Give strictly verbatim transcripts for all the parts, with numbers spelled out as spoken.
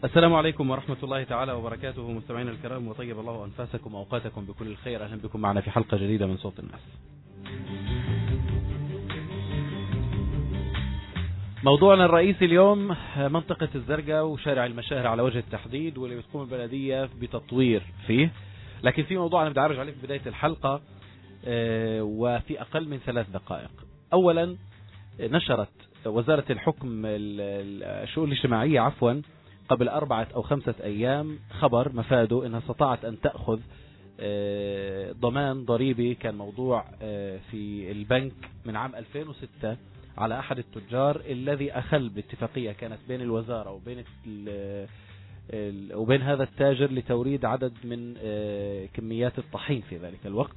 السلام عليكم ورحمة الله تعالى وبركاته، مستمعينا الكرام، وطيب الله أنفاسكم وأوقاتكم بكل الخير. أهلا بكم معنا في حلقة جديدة من صوت الناس. موضوعنا الرئيسي اليوم منطقة الزرقاء وشارع المشاهر على وجه التحديد، واللي بتقوم البلدية بتطوير فيه. لكن في موضوع أنا بدي أعرج عليه في بداية الحلقة وفي أقل من ثلاث دقائق. أولا، نشرت وزارة الحكم الشؤون الاجتماعية عفوا قبل أربعة أو خمسة أيام خبر مفاده أنها استطاعت أن تأخذ ضمان ضريبي كان موضوع في البنك من عام ألفين وستة على أحد التجار الذي أخل باتفاقية كانت بين الوزارة وبين وبين هذا التاجر لتوريد عدد من كميات الطحين في ذلك الوقت.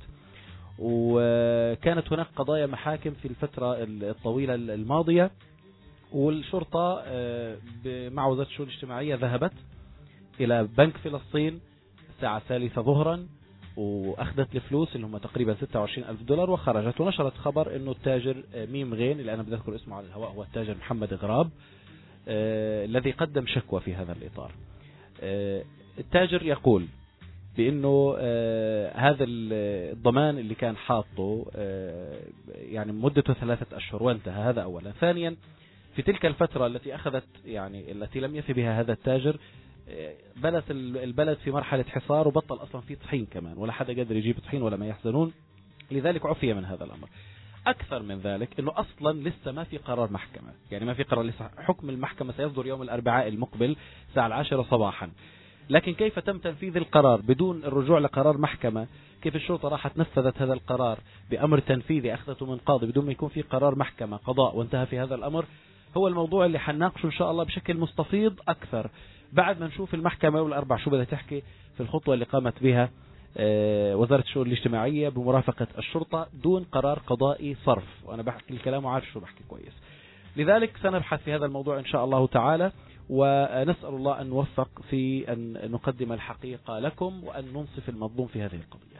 وكانت هناك قضايا محاكم في الفترة الطويلة الماضية، والشرطة مع وزارة الشؤون الاجتماعية ذهبت إلى بنك فلسطين الساعة الثالثة ظهرا وأخذت الفلوس اللي هم تقريبا ستة وعشرين ألف دولار وخرجت. ونشرت خبر أنه التاجر ميم غين اللي أنا بدي أذكر اسمه على الهواء هو التاجر محمد غراب آه الذي قدم شكوى في هذا الإطار. آه التاجر يقول بأنه آه هذا الضمان اللي كان حاطه آه يعني مدته ثلاثة أشهر وانتهى. هذا أولا. ثانيا، في تلك الفترة التي أخذت يعني التي لم يفي بها هذا التاجر بلت البلد في مرحلة حصار وبطل أصلا في طحين كمان، ولا حدا قادر يجيب طحين ولا ما يحزنون، لذلك عفي من هذا الأمر. أكثر من ذلك أنه أصلا لسه ما في قرار محكمة، يعني ما في قرار لسه. حكم المحكمة سيصدر يوم الأربعاء المقبل الساعة العاشرة صباحا، لكن كيف تم تنفيذ القرار بدون الرجوع لقرار محكمة؟ كيف الشرطة راحت نفذت هذا القرار بأمر تنفيذي أخذته من قاضي بدون ما يكون في قرار محكمة قضاء وانتهى في هذا الأمر؟ هو الموضوع اللي حنناقشه إن شاء الله بشكل مستفيض أكثر بعد ما نشوف المحكمة والأربع شو بدها تحكي في الخطوة اللي قامت بها وزارة الشؤون الاجتماعية بمرافقة الشرطة دون قرار قضائي صرف. وأنا بحكي الكلام وعارف شو بحكي كويس. لذلك سنبحث في هذا الموضوع إن شاء الله تعالى، ونسأل الله أن نوفق في أن نقدم الحقيقة لكم وأن ننصف المظلوم في هذه القضية.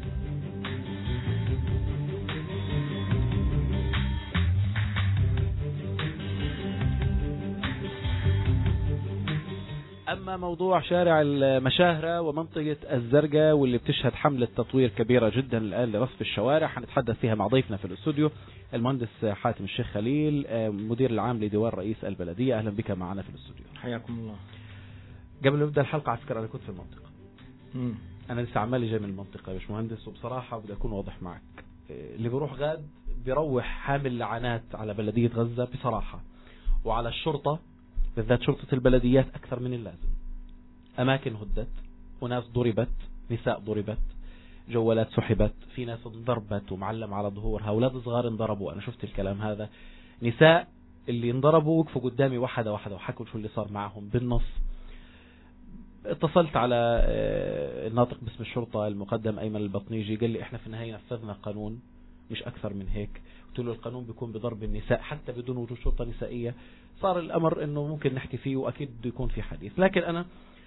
أما موضوع شارع المشاهرة ومنطقة الزرقاء واللي بتشهد حملة تطوير كبيرة جدا الآن لرصف الشوارع، حنتحدث فيها مع ضيفنا في الاستوديو المهندس حاتم الشيخ خليل مدير العام لديوان رئيس البلدية. أهلا بك معنا في الاستوديو. حياكم الله. قبل ما نبدأ الحلقة على فكرة أنا كنت في المنطقة. مم. أنا لسه عمالي جاي من المنطقة يا باشمهندس، وبصراحة بدي أكون واضح معك، اللي بيروح غاد بيروح حامل لعنات على بلدية غزة بصراحة، وعلى الشرطة بالذات شرطة البلديات أكثر من اللازم. أماكن هدت، وناس ضربت، نساء ضربت، جوالات سحبت، في ناس انضربت ومعلم على ظهورها، أولاد صغار انضربوا. أنا شفت الكلام هذا، نساء اللي انضربوا وقفوا قدامي واحدة واحدة وحكوا شو اللي صار معهم بالنص. اتصلت على الناطق باسم الشرطة المقدم أيمن البطنيجي، قال لي إحنا في النهاية نفذنا قانون مش أكثر من هيك. قلت له القانون بيكون بضرب النساء حتى بدون وجود شرطة نسائية. صار الأمر إنه ممكن نحكي فيه وأكيد بده يكون في حديث، لكن أنا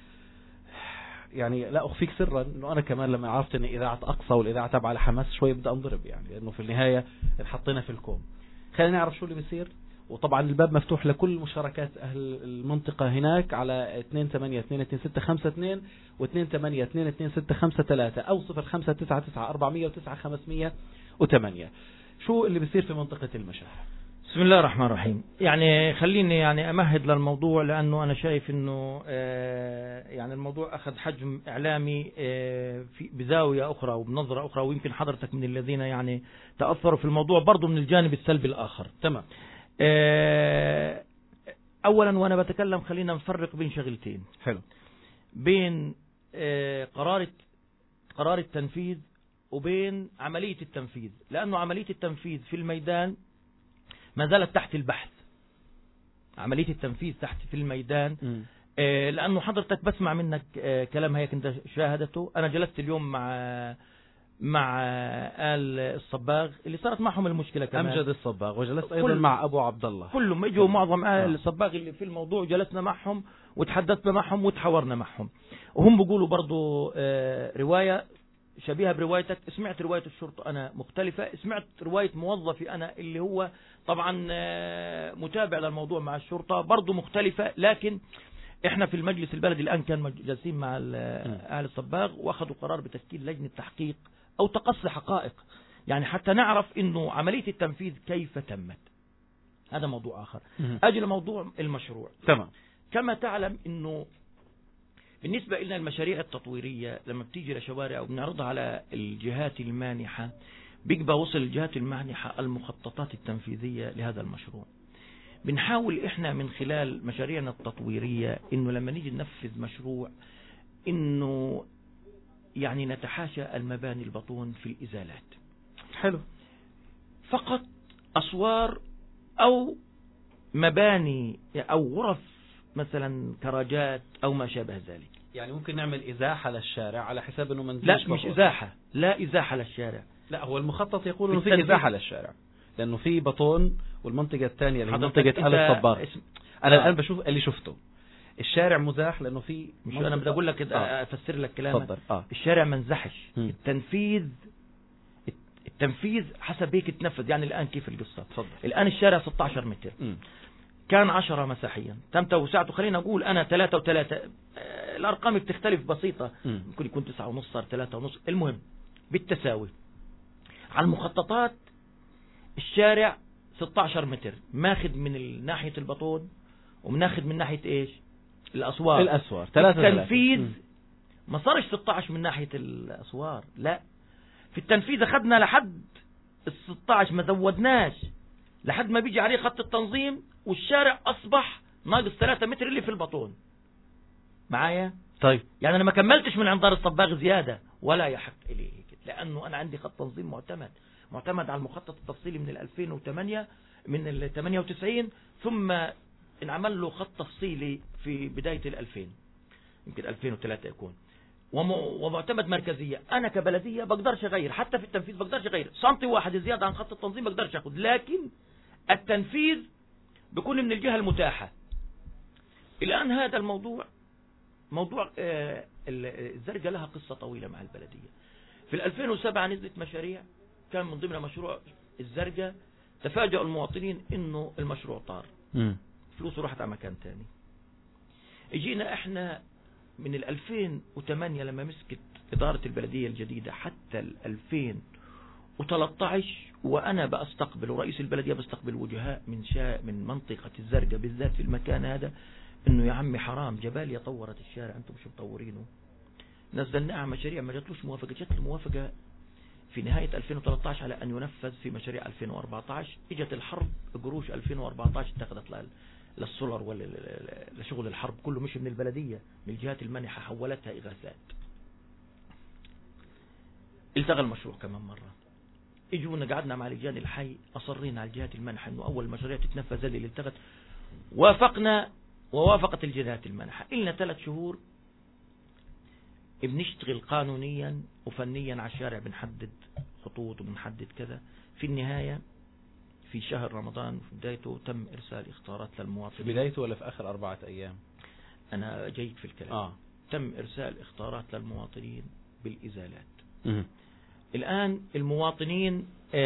يعني لا أخفيك سرا إنه أنا كمان لما عرفت إن إذاعة أقصى والإذاعة تبع لحماس شوي بدأ أنضرب، يعني لأنه في النهاية انحطينا في الكوم. خلينا نعرف شو اللي بيصير. وطبعا الباب مفتوح لكل مشاركات أهل المنطقة هناك على اثنين ثمانية اثنين اثنين ستة خمسة اثنين واثنين ثمانية اثنين اثنين ستة خمسة ثلاثة أو صفر خمسة تسعة تسعة أربعمية وتسعة خمسمية وثمانية. شو اللي بيصير في منطقة المشاهر؟ بسم الله الرحمن الرحيم. يعني خليني يعني أمهد للموضوع، لأنه أنا شايف أنه يعني الموضوع أخذ حجم إعلامي في بزاوية أخرى وبنظرة أخرى، ويمكن حضرتك من الذين يعني تأثروا في الموضوع برضو من الجانب السلبي الآخر. تمام. أولا وأنا بتكلم خلينا نفرق بين شغلتين. حلو. بين قرار قرار التنفيذ وبين عملية التنفيذ، لأنه عملية التنفيذ في الميدان ما زالت تحت البحث. عملية التنفيذ تحت في الميدان م. آه لأنه حضرتك بسمع منك آه كلام هيك انت شاهدته. أنا جلست اليوم مع مع آل الصباغ اللي صارت معهم المشكلة كمان، أمجد الصباغ، وجلست أيضا مع أبو عبد الله. كلهم اجوا معظم آل الصباغ اللي في الموضوع، جلسنا معهم وتحدثنا معهم وتحاورنا معهم، وهم بيقولوا برضو آه رواية شبيهة بروايتك. سمعت رواية الشرطة أنا مختلفة، سمعت رواية موظفي أنا اللي هو طبعا متابع للموضوع مع الشرطة برضو مختلفة. لكن احنا في المجلس البلدي الآن كان جالسين مع أهل الصباغ وأخذوا قرار بتشكيل لجنة تحقيق أو تقصي حقائق، يعني حتى نعرف إنه عملية التنفيذ كيف تمت. هذا موضوع آخر. أجل موضوع المشروع. تمام. كما تعلم إنه بالنسبة إلى المشاريع التطويرية لما بتيجي لشوارع وبنعرضها على الجهات المانحة، بيبقى وصل الجهات المانحة المخططات التنفيذية لهذا المشروع. بنحاول إحنا من خلال مشاريعنا التطويرية إنه لما نيجي ننفذ مشروع إنه يعني نتحاشى المباني البطون في الإزالات. حلو. فقط أسوار أو مباني أو غرف مثلا كراجات أو ما شابه ذلك. يعني ممكن نعمل إزاحة للشارع على حساب إنه منزلش. لا مش إزاحة، لا إزاحة للشارع. لا هو المخطط يقول إنه في إزاحة للشارع لأنه في بطون والمنطقة الثانية اللي هي منطقة آل الصباغ. اسم... أنا آه. الآن بشوف اللي شفته الشارع مزاح لأنه في مش أنا بدي أقول لك آه. أفسر لك كلامك. آه. الشارع منزحش. م. التنفيذ التنفيذ حسب هيك تنفذ. يعني الآن كيف القصة؟ تفضل. الآن الشارع ستة عشر متر. م. كان عشرة مساحيا، تم توسعته. خلينا أقول أنا ثلاثة وثلاثة، الأرقام بتختلف بسيطة، ممكن يكون تسعة ونص صار ثلاثة ونص، المهم بالتساوي. على المخططات الشارع ستة عشر متر ماخذ من ناحية البطون ومناخذ من ناحية إيش الأسوار. الأسوار ثلاثة. التنفيذ ما صارش ستة عشر من ناحية الأسوار، لا، في التنفيذ أخذنا لحد الستة عشر، ما زودناش لحد ما بيجي عليه خط التنظيم والشارع أصبح ناقص ثلاثة متر اللي في البطون. معايا؟ طيب. يعني أنا ما كملتش من عند دار الصباغ زيادة ولا يحق إليه، لأنه أنا عندي خط تنظيم معتمد معتمد على المخطط التفصيلي من ألفين وثمانية، من ال ثمانية وتسعين، ثم انعمل له خط تفصيلي في بداية الألفين، يمكن ألفين وثلاثة يكون، ومعتمد مركزية. أنا كبلدية بقدرش أغير، حتى في التنفيذ بقدرش أغير سنتي واحد زيادة عن خط التنظيم بقدرش أخذ، لكن التنفيذ بيكون من الجهة المتاحة. الآن هذا الموضوع موضوع آه الزرقاء لها قصة طويلة مع البلدية. في ألفين وسبعة نزلت مشاريع، كان من ضمن مشروع الزرقاء، تفاجأ المواطنين إنه المشروع طار، فلوسه راحت على مكان تاني. اجينا احنا من ألفين وثمانية لما مسكت إدارة البلدية الجديدة حتى ألفين وثلاثة عشر وأنا بأستقبل ورئيس البلدية بستقبل وجهاء من شاء من منطقة الزرقاء بالذات في المكان هذا، إنه يا عمي حرام، جباليا طورت الشارع أنتم مش مطورينه. نزلنا مشاريع ما جاتلوش موافقة، جات الموافقة في نهاية ألفين وثلاثة عشر على أن ينفذ في مشاريع ألفين وأربعة عشر. اجت الحرب، قروش ألفين وأربعة عشر اتخذت للسولر ولا لشغل الحرب كله، مش من البلدية، من الجهات المانحة حولتها إغاثات. التغى المشروع كمان مرة، اجونا قعدنا مع لجان الحي، أصرينا على الجهات المانحة إنه أول مشاريع تتنفذ اللي التغت، وافقنا ووافقت الجهات المانحة. إلنا ثلاث شهور بنشتغل قانونيا وفنيا على الشارع، بنحدد خطوط وبنحدد كذا. في النهاية في شهر رمضان في بدايته تم إرسال إخطارات للمواطنين. في بدايته ولا في آخر أربعة أيام؟ أنا جيد في الكلام. آه. تم إرسال إخطارات للمواطنين بالإزالات. م- الآن المواطنين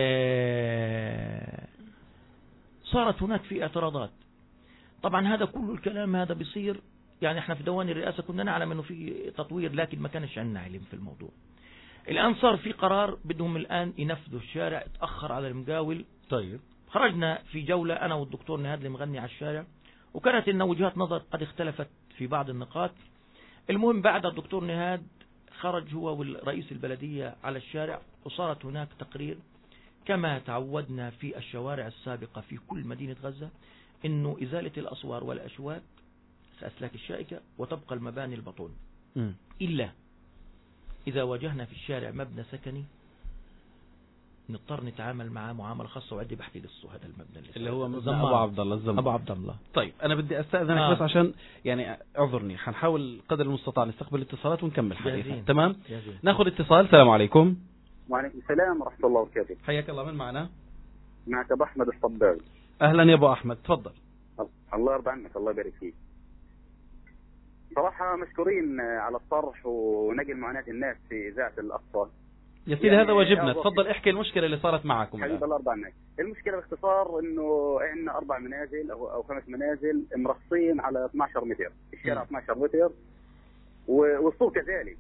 آه صارت هناك في اعتراضات. طبعا هذا كل الكلام هذا بيصير، يعني احنا في دوان الرئاسة كنا نعلم انه في تطوير، لكن ما كانش عندنا علم في الموضوع. الآن صار في قرار بدهم الآن ينفذوا الشارع، اتأخر على المقاول. طيب خرجنا في جولة أنا والدكتور نهاد اللي مغني على الشارع، وكانت إن وجهات نظر قد اختلفت في بعض النقاط. المهم بعد الدكتور نهاد خرج هو ورئيس البلدية على الشارع، وصارت هناك تقرير كما تعودنا في الشوارع السابقة في كل مدينة غزة، إنه إزالة الأسوار والأشواك أسلاك الشائكة وتبقى المباني البطون، م. إلا إذا واجهنا في الشارع مبنى سكني نضطر نتعامل معاه معاملة خاصة، وعدي بحكي قصه هذا المبنى اللي, اللي هو مبنى أبو عبد الله الزمان. أبو عبد الله. طيب أنا بدي أستأذنك آه. بس عشان يعني أعذرني، حنحاول قدر المستطاع نستقبل اتصالات ونكمل حديثنا. تمام؟ جازين. ناخذ اتصال. السلام عليكم. وعليكم السلام ورحمة الله وبركاته. حياك الله، من معنا؟ معك أبو أحمد الصباغ. أهلا يا أبو أحمد، تفضل. الله يرضى عنك، الله يبارك فيك. صراحة مشكورين على الطرح ونقل معاناة الناس في إذاعة الأقصى. يا سيدي هذا واجبنا. تفضل احكي المشكلة اللي صارت معكم. حبيب الله يرضى عنك. المشكلة باختصار انه عندنا اربع منازل او او خمس منازل مرصين على اثني عشر متر، الشارع اثني عشر متر والسور كذلك.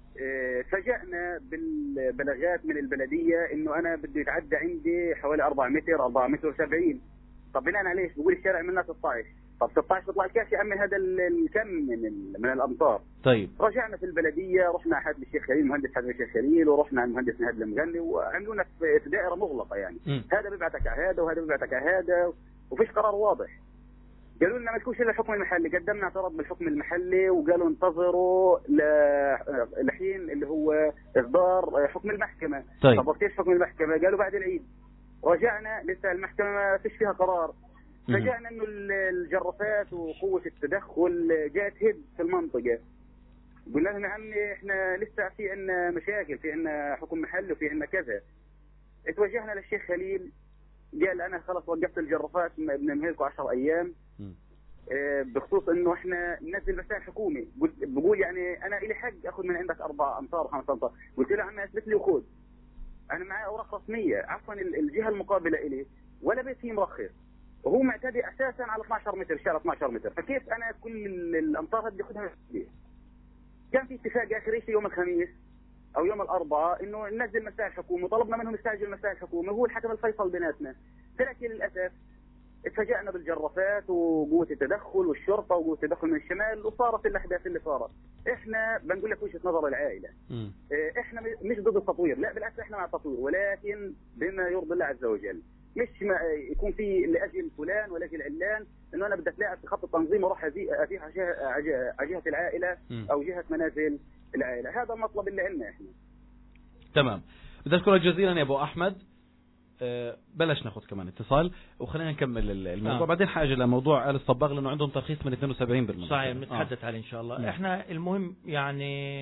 فاجأنا بالبلاغات من البلدية انه انا بده يتعدى عندي حوالي أربعة متر أربعة متر وسبعين. طب بناء على ايش؟ بقول الشارع منها ستة عشر. طب ستة عشر بيطلع الكاش يأمن هذا الكم من من الامطار. طيب رجعنا في البلديه، رحنا حد الشيخ خليل، مهندس حد الشيخ خليل، ورحنا على المهندس نهاد المغني، وعملونا في دائره مغلقه يعني. م. هذا بيبعتك على هذا وهذا بيبعتك على هذا، وفيش قرار واضح. قالوا لنا ما تكونش الا الحكم المحلي. قدمنا اعتراض بالحكم المحلي وقالوا انتظروا لحين اللي هو اصدار حكم المحكمه. طيب طب كيف حكم المحكمه؟ قالوا بعد العيد. رجعنا لسه المحكمه ما فيش فيها قرار. فجأنا انه الجرافات وقوه التدخل جاءت هد في المنطقه. قلنا لهم يا عمي احنا لسه في عندنا مشاكل، في عندنا حكم محلي وفي عندنا كذا. اتوجهنا للشيخ خليل، قال انا خلاص وقفت الجرافات بنمهلكم عشر ايام اه بخصوص انه احنا ننزل مسائل حكومي. بقول يعني انا الي حق اخذ من عندك اربع امتار وخمس امتار. قلت له عمي اثبت لي وخذ، انا معي اوراق رسميه. عفوا الجهه المقابله الي ولا بيت فيه مرخص، وهو معتدي اساسا على اثني عشر متر، شارع اثني عشر متر. فكيف انا كل الامطار هذه اخذها؟ كان في اتفاق اخر شيء يوم الخميس او يوم الاربعاء انه ننزل مسائل حكومه، وطلبنا منهم يستعجلوا مسائل حكومه، وهو الحكم الفيصل بيناتنا. لكن للاسف اتفاجئنا بالجرافات وقوه التدخل والشرطه وقوه التدخل من الشمال، وصارت الاحداث اللي صارت. احنا بنقول لك وجهه نظر العائله، م. احنا مش ضد التطوير، لا بالعكس احنا مع التطوير، ولكن بما يرضي الله عز وجل. مش ما يكون في لاجل فلان ولاجل علان انه انا بدي اتلاعب في خط التنظيم واروح افيح على جهه العائله او جهه منازل العائله. هذا المطلب اللي عندنا احنا. تمام. بدي اشكرك جزيلا يا ابو احمد. أه بلاش ناخذ كمان اتصال وخلينا نكمل الموضوع. آه. بعدين حاجه لموضوع آل الصباغ لانه عندهم ترخيص من اثنين وسبعين بالمئة. صحيح بنتحدث آه. عليه ان شاء الله. م. احنا المهم يعني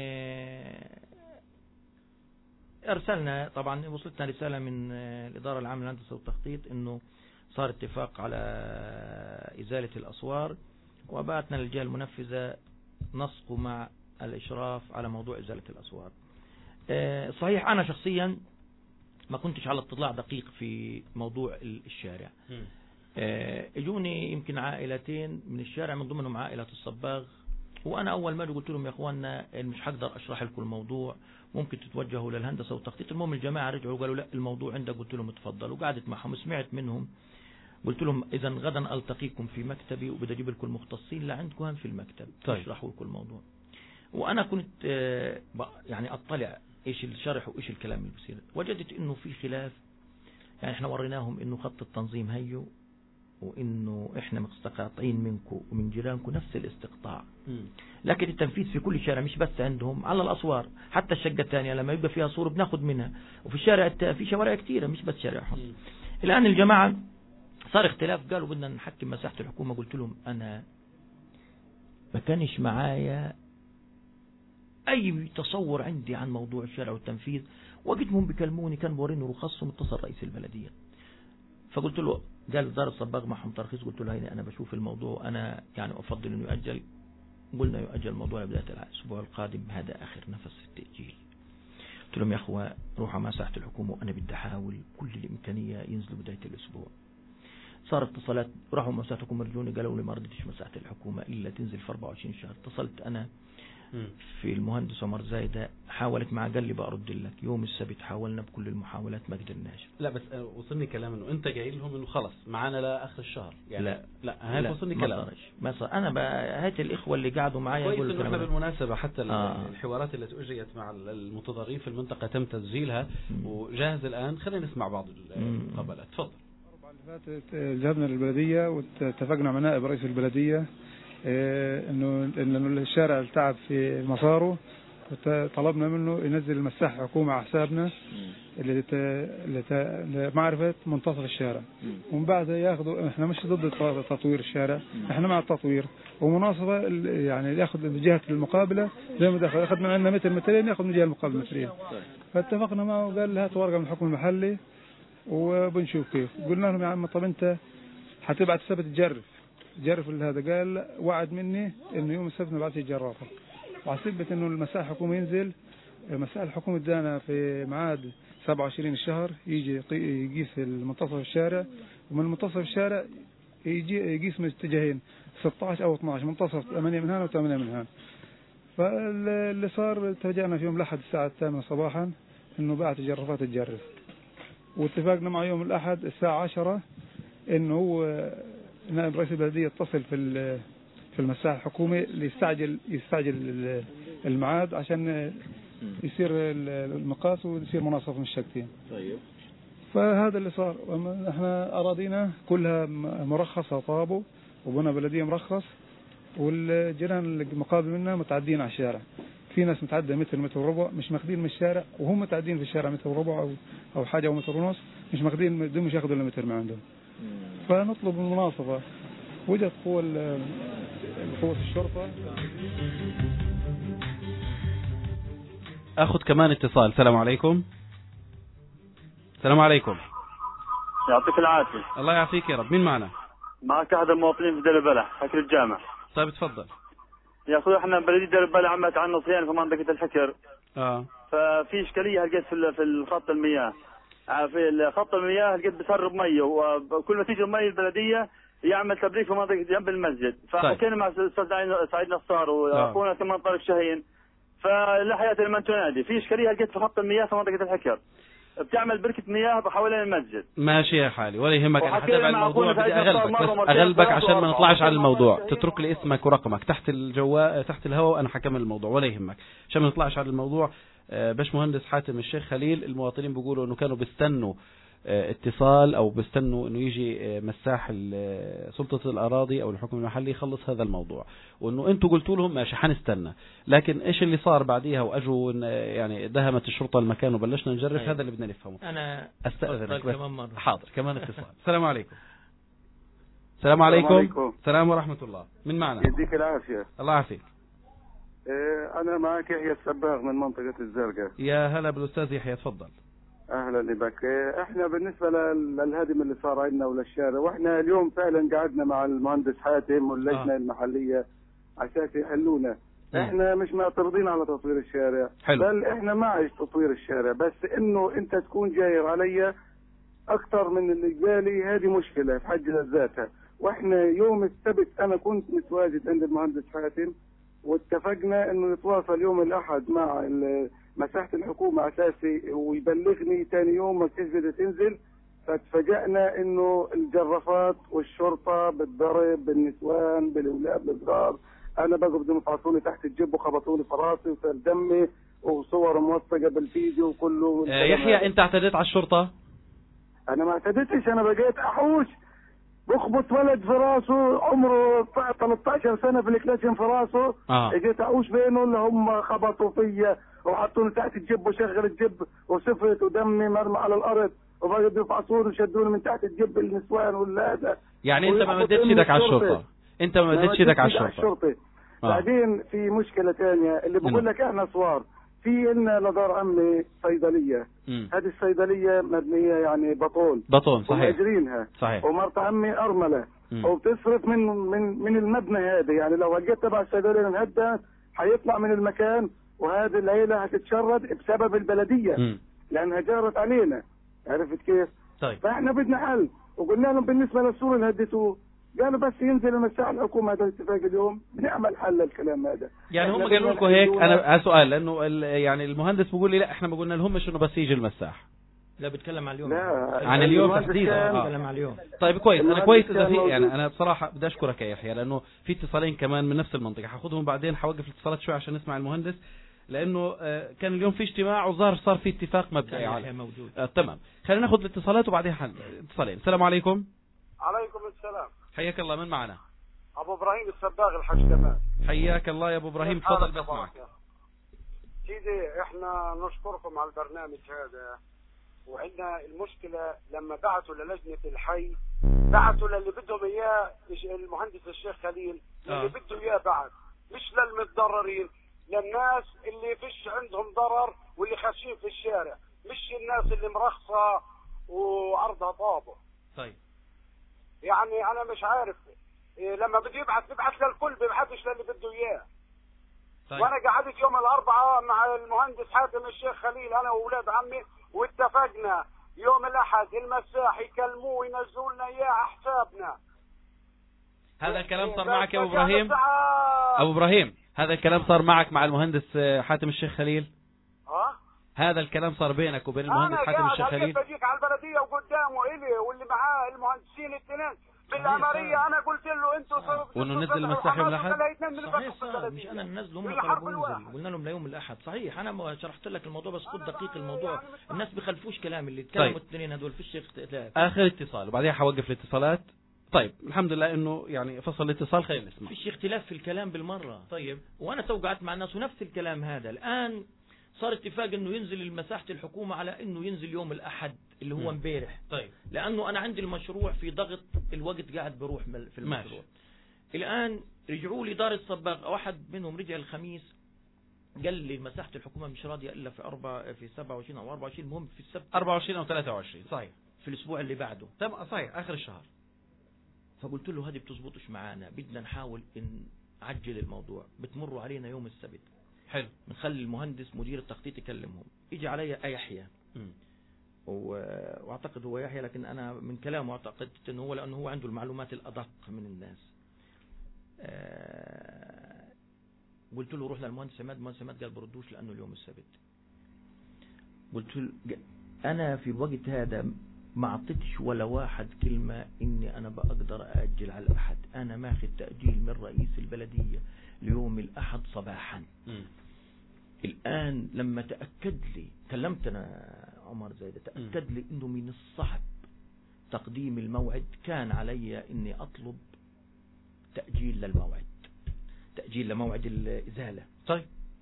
ارسلنا، طبعا وصلتنا رساله من الاداره العامه للهندسه والتخطيط انه صار اتفاق على ازاله الاسوار، وبعثنا للجهه المنفذه نسق مع الاشراف على موضوع ازاله الاسوار. اه صحيح انا شخصيا ما كنتش على اطلاع دقيق في موضوع الشارع. اه اجوني يمكن عائلتين من الشارع، من ضمنهم عائله الصباغ، وانا اول ما قلت لهم يا اخواننا مش هقدر اشرح لكم الموضوع، ممكن تتوجهوا للهندسه والتخطيط. المهم الجماعه رجعوا قالوا لا الموضوع عندك. قلت لهم اتفضل، وقعدت معهم سمعت منهم. قلت لهم اذا غدا التقيكم في مكتبي وبدي اجيب لكم المختصين لعندكم في المكتب يشرحوا لكم الموضوع. وانا كنت يعني اطلع ايش الشرح وايش الكلام اللي بيصير. وجدت انه في خلاف، يعني احنا وريناهم انه خط التنظيم هيو، وانه احنا مستقاطعين منكم ومن جيرانكم نفس الاستقطاع. م. لكن التنفيذ في كل شارع، مش بس عندهم على الاسوار، حتى الشقه الثانيه لما يبقى فيها سور بناخذ منها، وفي الشارع في شوارع كثيره مش بس شارعهم. الان الجماعه صار اختلاف، قالوا بدنا نحكم مساحه الحكومه. قلت لهم انا ما كانش معايا اي تصور عندي عن موضوع الشارع والتنفيذ. وقتهم بيكلموني كان بوريني رخصهم، اتصل رئيس البلديه فقلت له، قال دار الصباغ معهم ترخيص. قلت له هيني انا بشوف الموضوع، انا يعني افضل انه يؤجل. قلنا يؤجل الموضوع لبدايه الاسبوع القادم، هذا اخر نفس في التاجيل. قلت لهم يا اخوه روحوا مع ساحه الحكومه، وانا بدي احاول كل الامكانيه ينزلوا بدايه الاسبوع. صار اتصالات، راحوا مع ساحه الحكومه رجوني قالوا لي ما رضيتش مساحه الحكومه الا تنزل في أربعة وعشرين شهر. اتصلت انا في المهندس عمر زايدة، حاولت معه قال لي برد لك. يوم السبت حاولنا بكل المحاولات ما قدرناش. لا بس وصلني كلام انه انت جاي لهم انه خلاص معانا لاخر الشهر يعني. لا لا هاي وصلني كلام ما صار. انا هات الاخوه اللي قعدوا معي يقول لك احنا بالمناسبه حتى آه. الحوارات التي اجريت مع المتضررين في المنطقه تم تسجيلها م. وجاهز الان. خلينا نسمع بعض المقابلات. تفضل. الاربعاء اللي فاتت ذهبنا للبلديه واتفقنا مع نائب رئيس البلديه انه انه الشارع التعب في مساره، طلبنا منه ينزل المساحه حكومه على حسابنا لمعرفه منتصف الشارع، ومن بعد ياخذوا. احنا مش ضد تطوير الشارع، احنا مع التطوير ومناصفه يعني ياخذ من جهه المقابله زي ما دخل اخذ من عندنا متر مترين ياخذ من جهه المقابله مترين. فاتفقنا معه وقال هات ورقه من الحكم المحلي وبنشوف كيف. قلنا لهم يا عم طب انت حتبعت السبت تجرب جرف هذا. قال وعد مني انه يوم السبت نبعث الجرافه، وحسبت انه المساحه حكومه ينزل مسائل الحكومة ادانا في ميعاد سبعة وعشرين الشهر يجي يقيس المنتصف الشارع، ومن منتصف الشارع يجي يقيس من اتجاهين ستة عشر أو اثنا عشر، منتصف ثمانية من هنا وثمانية من هنا. فاللي صار اتفقنا في يوم الأحد الساعة الثامنة صباحا إنه بعت الجرافات تجرف، واتفقنا مع يوم الأحد الساعة عشرة إنه هو نائب رئيس البلدية اتصل في في المساحة الحكومي ليستعجل يستعجل الميعاد عشان يصير المقاس ويصير مناصف من الشقتين. طيب. فهذا اللي صار. احنا أراضينا كلها مرخصة طابو وبنى بلدية مرخص، والجيران المقابل منها متعدين على الشارع. في ناس متعدى متر متر وربع مش ماخذين من الشارع، وهم متعدين في الشارع متر وربع او او حاجه ومتر ونص مش ماخذين، بدهم مش ياخذوا الا متر من عندهم. فنطلب المناصفه. وجدت قوى قوة الشرطه. اخذ كمان اتصال. السلام عليكم. السلام عليكم. يعطيك العافيه. الله يعافيك يا رب. مين معنا؟ معك احد المواطنين في دير البلح حكر الجامع. طيب تفضل. يا اخوي احنا بلديه دير البلح عملت عنا صيانه في منطقه الحكر. اه ففي اشكاليه لقيت في في الخط المياه. في خط المياه لقيت بسرب ميه، وكل ما تيجي المي البلديه يعمل تبريد في منطقه جنب المسجد. فحكينا مع الاستاذ سعيد نصار واخونا كمان طارق شاهين، فلا حياه لمن تنادي. في اشكاليه لقيت في خط المياه في منطقه الحكر، بتعمل بركة مياه حوالين المسجد. ماشي يا حالي ولا يهمك. انا حتابع الموضوع، بدي اغلبك بس اغلبك عشان ما نطلعش على الموضوع. تترك لي اسمك ورقمك تحت الجوال تحت الهواء وانا حكمل الموضوع ولا يهمك عشان ما نطلعش على الموضوع. باش مهندس حاتم الشيخ خليل، المواطنين بيقولوا انه كانوا بيستنوا اتصال او بيستنوا انه يجي مساح سلطة الاراضي او الحكم المحلي يخلص هذا الموضوع، وانه انتم قلتوا لهم ماشي حنستنى. لكن ايش اللي صار بعديها واجوا يعني دهمت الشرطة المكان وبلشنا نجرف؟ أيوة. هذا اللي بدنا نفهمه. انا استاذنك كمان مرة. حاضر كمان اتصال. السلام عليكم. السلام عليكم. السلام ورحمة الله. من معنا؟ يديك العافية. الله يعافيك. إيه انا معك يحيى السباغ من منطقة الزرقاء. يا هلا بالاستاذ يحيى، تفضل. اهلا بك. احنا بالنسبه للهدم اللي صار عندنا وللشارع، واحنا اليوم فعلا قعدنا مع المهندس حاتم واللجنه آه. المحليه عشان يحلونا. م. احنا مش معترضين على تطوير الشارع، حلو. بل احنا مع تطوير الشارع، بس انه انت تكون جاير علي اكثر من اللي جالي هذه مشكله في حد ذاتها. واحنا يوم السبت انا كنت متواجد عند المهندس حاتم، واتفقنا انه نتواصل يوم الاحد مع مساحة الحكومة اساسي ويبلغني ثاني يوم ما تنزل تنزل. فتفاجئنا انه الجرافات والشرطة بالضرب بالنسوان بالاولاد الصغار. انا بقى بدهم يفعصوني تحت الجب وخبطوني في راسي وصار دمي وصور موثقة بالفيديو وكله. آه يحيى انت اعتديت على الشرطة؟ انا ما اعتديتش، انا بقيت احوش بخبط ولد في راسه عمره ثلاثة عشر سنة في الكلاشن في راسه. آه. اجيت احوش بينه اللي هم خبطوا فيا وحطوني تحت الجب وشغل الجب وسفرت ودمي مرمى على الارض، وبقوا يفعصوني وشدوني من تحت الجب النسوان ولا هذا. يعني انت ما مدتش ايدك على الشرطة؟ انت ما مدتش ايدك على الشرطة. آه. بعدين في مشكلة ثانية اللي بقول لك احنا صوار في لنا لدار عمي صيدلية. هذه الصيدلية مبنية يعني بطون بطون صحيح ومأجرينها صحيح، ومرت عمي أرملة م. وبتصرف من من من المبنى هذا. يعني لو لقيت تبع الصيدلية انهدى حيطلع من المكان، وهذه العيلة هتتشرد بسبب البلدية م. لأنها جارت علينا. عرفت كيف؟ طيب. فاحنا بدنا حل، وقلنا لهم بالنسبة للسور اللي هديتوه قالوا بس ينزل المساحة الحكومة هذا الاتفاق اليوم بنعمل حل الكلام هذا. يعني هم قالوا لكم هيك؟ انا سؤال لانه يعني المهندس بيقول لي لا احنا ما قلنا لهمش انه بس يجي المساح. لا بتكلم على اليوم. لا عن اليوم تحديدا. اه بتكلم على اليوم. طيب كويس، انا كويس اذا في يعني انا بصراحه بدي اشكرك يا يحيى لانه في اتصالين كمان من نفس المنطقه حاخذهم بعدين، حوقف الاتصالات شوي عشان نسمع المهندس لانه كان اليوم في اجتماع وظهر صار في اتفاق مبدئي على موجود. آه تمام. خلينا ناخذ الاتصالات وبعدين حل اتصالين. السلام عليكم. عليكم السلام. حياك الله. من معنا؟ ابو ابراهيم السباغ الحج كمان. حياك الله يا ابو ابراهيم، تفضل بسمعك. سيدي احنا نشكركم على البرنامج هذا، وعندنا المشكله لما بعثوا للجنه الحي بعثوا للي بدهم اياه المهندس الشيخ خليل اللي آه. بده اياه بعد، مش للمتضررين، للناس اللي فيش عندهم ضرر واللي خاشين في الشارع، مش الناس اللي مرخصه وعرضها طابه. طيب يعني انا مش عارف إيه لما بده يبعث بيبعث للكل، بيبعثش للي بده اياه. طيب. وانا قعدت يوم الاربعاء مع المهندس حاتم الشيخ خليل انا واولاد عمي واتفقنا يوم الاحد المساح يكلموه وينزلوا لنا اياه على حسابنا. هذا الكلام صار معك يا ابو ابراهيم؟ ابو ابراهيم هذا الكلام صار معك مع المهندس حاتم الشيخ خليل؟ ها؟ هذا الكلام صار بينك وبين المهندس حاتم الشيخ خليل؟ انا بجيك على البلديه وقدامه الي واللي معاه المهندسين الاثنين بالعماريه، انا قلت له انتم وانه نزل المساح يوم الاحد؟ صحيح صار مش انا ننزل، هم طلبوا ينزل، قلنا لهم ليوم الاحد. صحيح انا شرحت لك الموضوع بس خد دقيق الموضوع، الناس بيخلفوش كلام اللي تكلموا طيب. الاثنين هذول فيش اختلاف. اخر اتصال وبعدين حوقف الاتصالات. طيب الحمد لله انه يعني فصل الاتصال، خلينا نسمع. فيش اختلاف في الكلام بالمره. طيب وانا توقعت مع الناس ونفس الكلام هذا. الان صار اتفاق انه ينزل مساحة الحكومة على انه ينزل يوم الاحد اللي هو امبارح. طيب لانه انا عندي المشروع في ضغط، الوقت قاعد بروح في المشروع. ماشي. الان رجعوا لي دار الصباغ، واحد منهم رجع الخميس قال لي مساحة الحكومة مش راضية الا في أربعة في سبعة وعشرين او أربعة وعشرين، المهم في السبت أربعة وعشرين او ثلاثة وعشرين. صحيح في الاسبوع اللي بعده. تمام صحيح اخر الشهر. فقلت له هذه بتزبطش معانا، بدنا نحاول ان نعجل الموضوع، بتمروا علينا يوم السبت. حلو. نخلي المهندس مدير التخطيط يكلمهم. يجي علي يحيى و... واعتقد هو يحيى، لكن انا من كلامه اعتقدت انه هو لانه هو عنده المعلومات الادق من الناس. أه... قلت له روح للمهندس عماد، المهندس عماد قال بردوش لانه اليوم السبت. قلت له انا في الوقت هذا ما اعطيتش ولا واحد كلمة اني انا بقدر اجل على الاحد، انا ماخذ تأجيل من رئيس البلدية ليوم الاحد صباحا. م. الان لما تأكد لي، كلمت انا عمر زايدة، تأكد لي انه من الصعب تقديم الموعد، كان علي اني اطلب تأجيل للموعد، تأجيل لموعد الازالة. طيب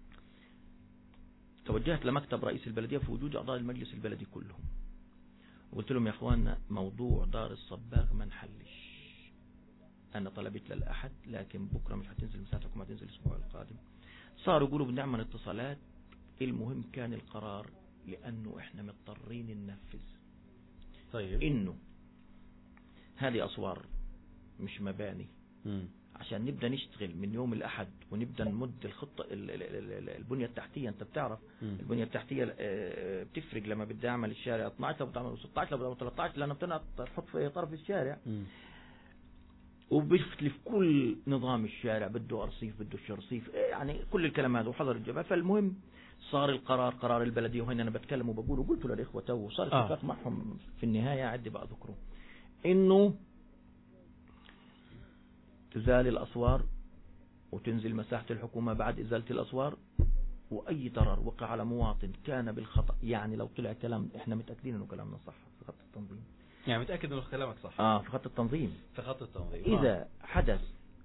توجهت لمكتب رئيس البلدية في وجود اعضاء المجلس البلدي كلهم، وقلت لهم يا اخواننا موضوع دار الصباغ ما نحلش، انا طلبت للاحد لكن بكره مش هتنزل مساحه الحكومه، هتنزل الاسبوع القادم. صاروا يقولوا بنعمل اتصالات. المهم كان القرار لانه احنا مضطرين ننفذ. طيب انه هذه اسوار مش مباني. م. عشان نبدأ نشتغل من يوم الأحد ونبدأ نمد الخطة البنية التحتية. أنت بتعرف م. البنية التحتية بتفرق لما بدي أعمل الشارع اثني عشر، لو بدي أعمل ستة عشر، لو بدي أعمل ثلاثة عشر، لأنه بتنا تحط في طرف الشارع. وبيختلف كل نظام الشارع، بده أرصيف بده شرصيف، يعني كل الكلام هذا وحضر الجبهة. فالمهم صار القرار قرار البلدية، وهنا أنا بتكلم وبقول وقلت للإخوة تو، وصار اتفاق آه. معهم في النهاية عدي بقى ذكره إنه تزال الأسوار وتنزل مساحة الحكومة بعد إزالة الأسوار، وأي ضرر وقع على مواطن كان بالخطأ، يعني لو طلع كلام احنا متأكدين انه كلامنا صح في خط التنظيم، يعني متأكد انه كلامك صح اه في خط التنظيم في خط التنظيم إذا آه. حدث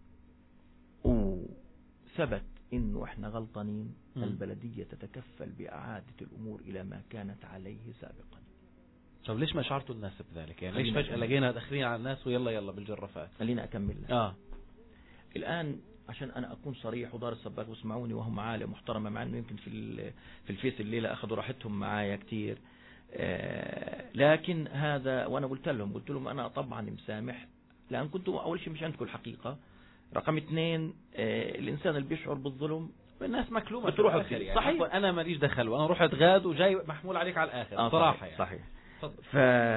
وثبت انه احنا غلطانين، م. البلدية تتكفل بإعادة الأمور إلى ما كانت عليه سابقا. طب ليش ما اشعرتوا الناس بذلك؟ يعني ليش فجأة لقينا داخلين على الناس ويلا يلا بالجرافات؟ خلينا أكمل لك. اه الآن عشان أنا أكون صريح ودار الصباغ واسمعوني وهم عالية محترمة، مع أنه يمكن في في الفيس الليلة أخذوا راحتهم معايا كتير، آه لكن هذا وأنا قلت لهم قلت لهم أنا طبعا مسامح، لأن كنت أول شيء مش عندكم الحقيقة، رقم اثنين آه الإنسان اللي بيشعر بالظلم الناس مكلومة بتروح الآخر يعني. صحيح أنا ماليش دخل وأنا رحت غاد وجاي محمول عليك على الآخر آه صراحة يعني. صحيح ف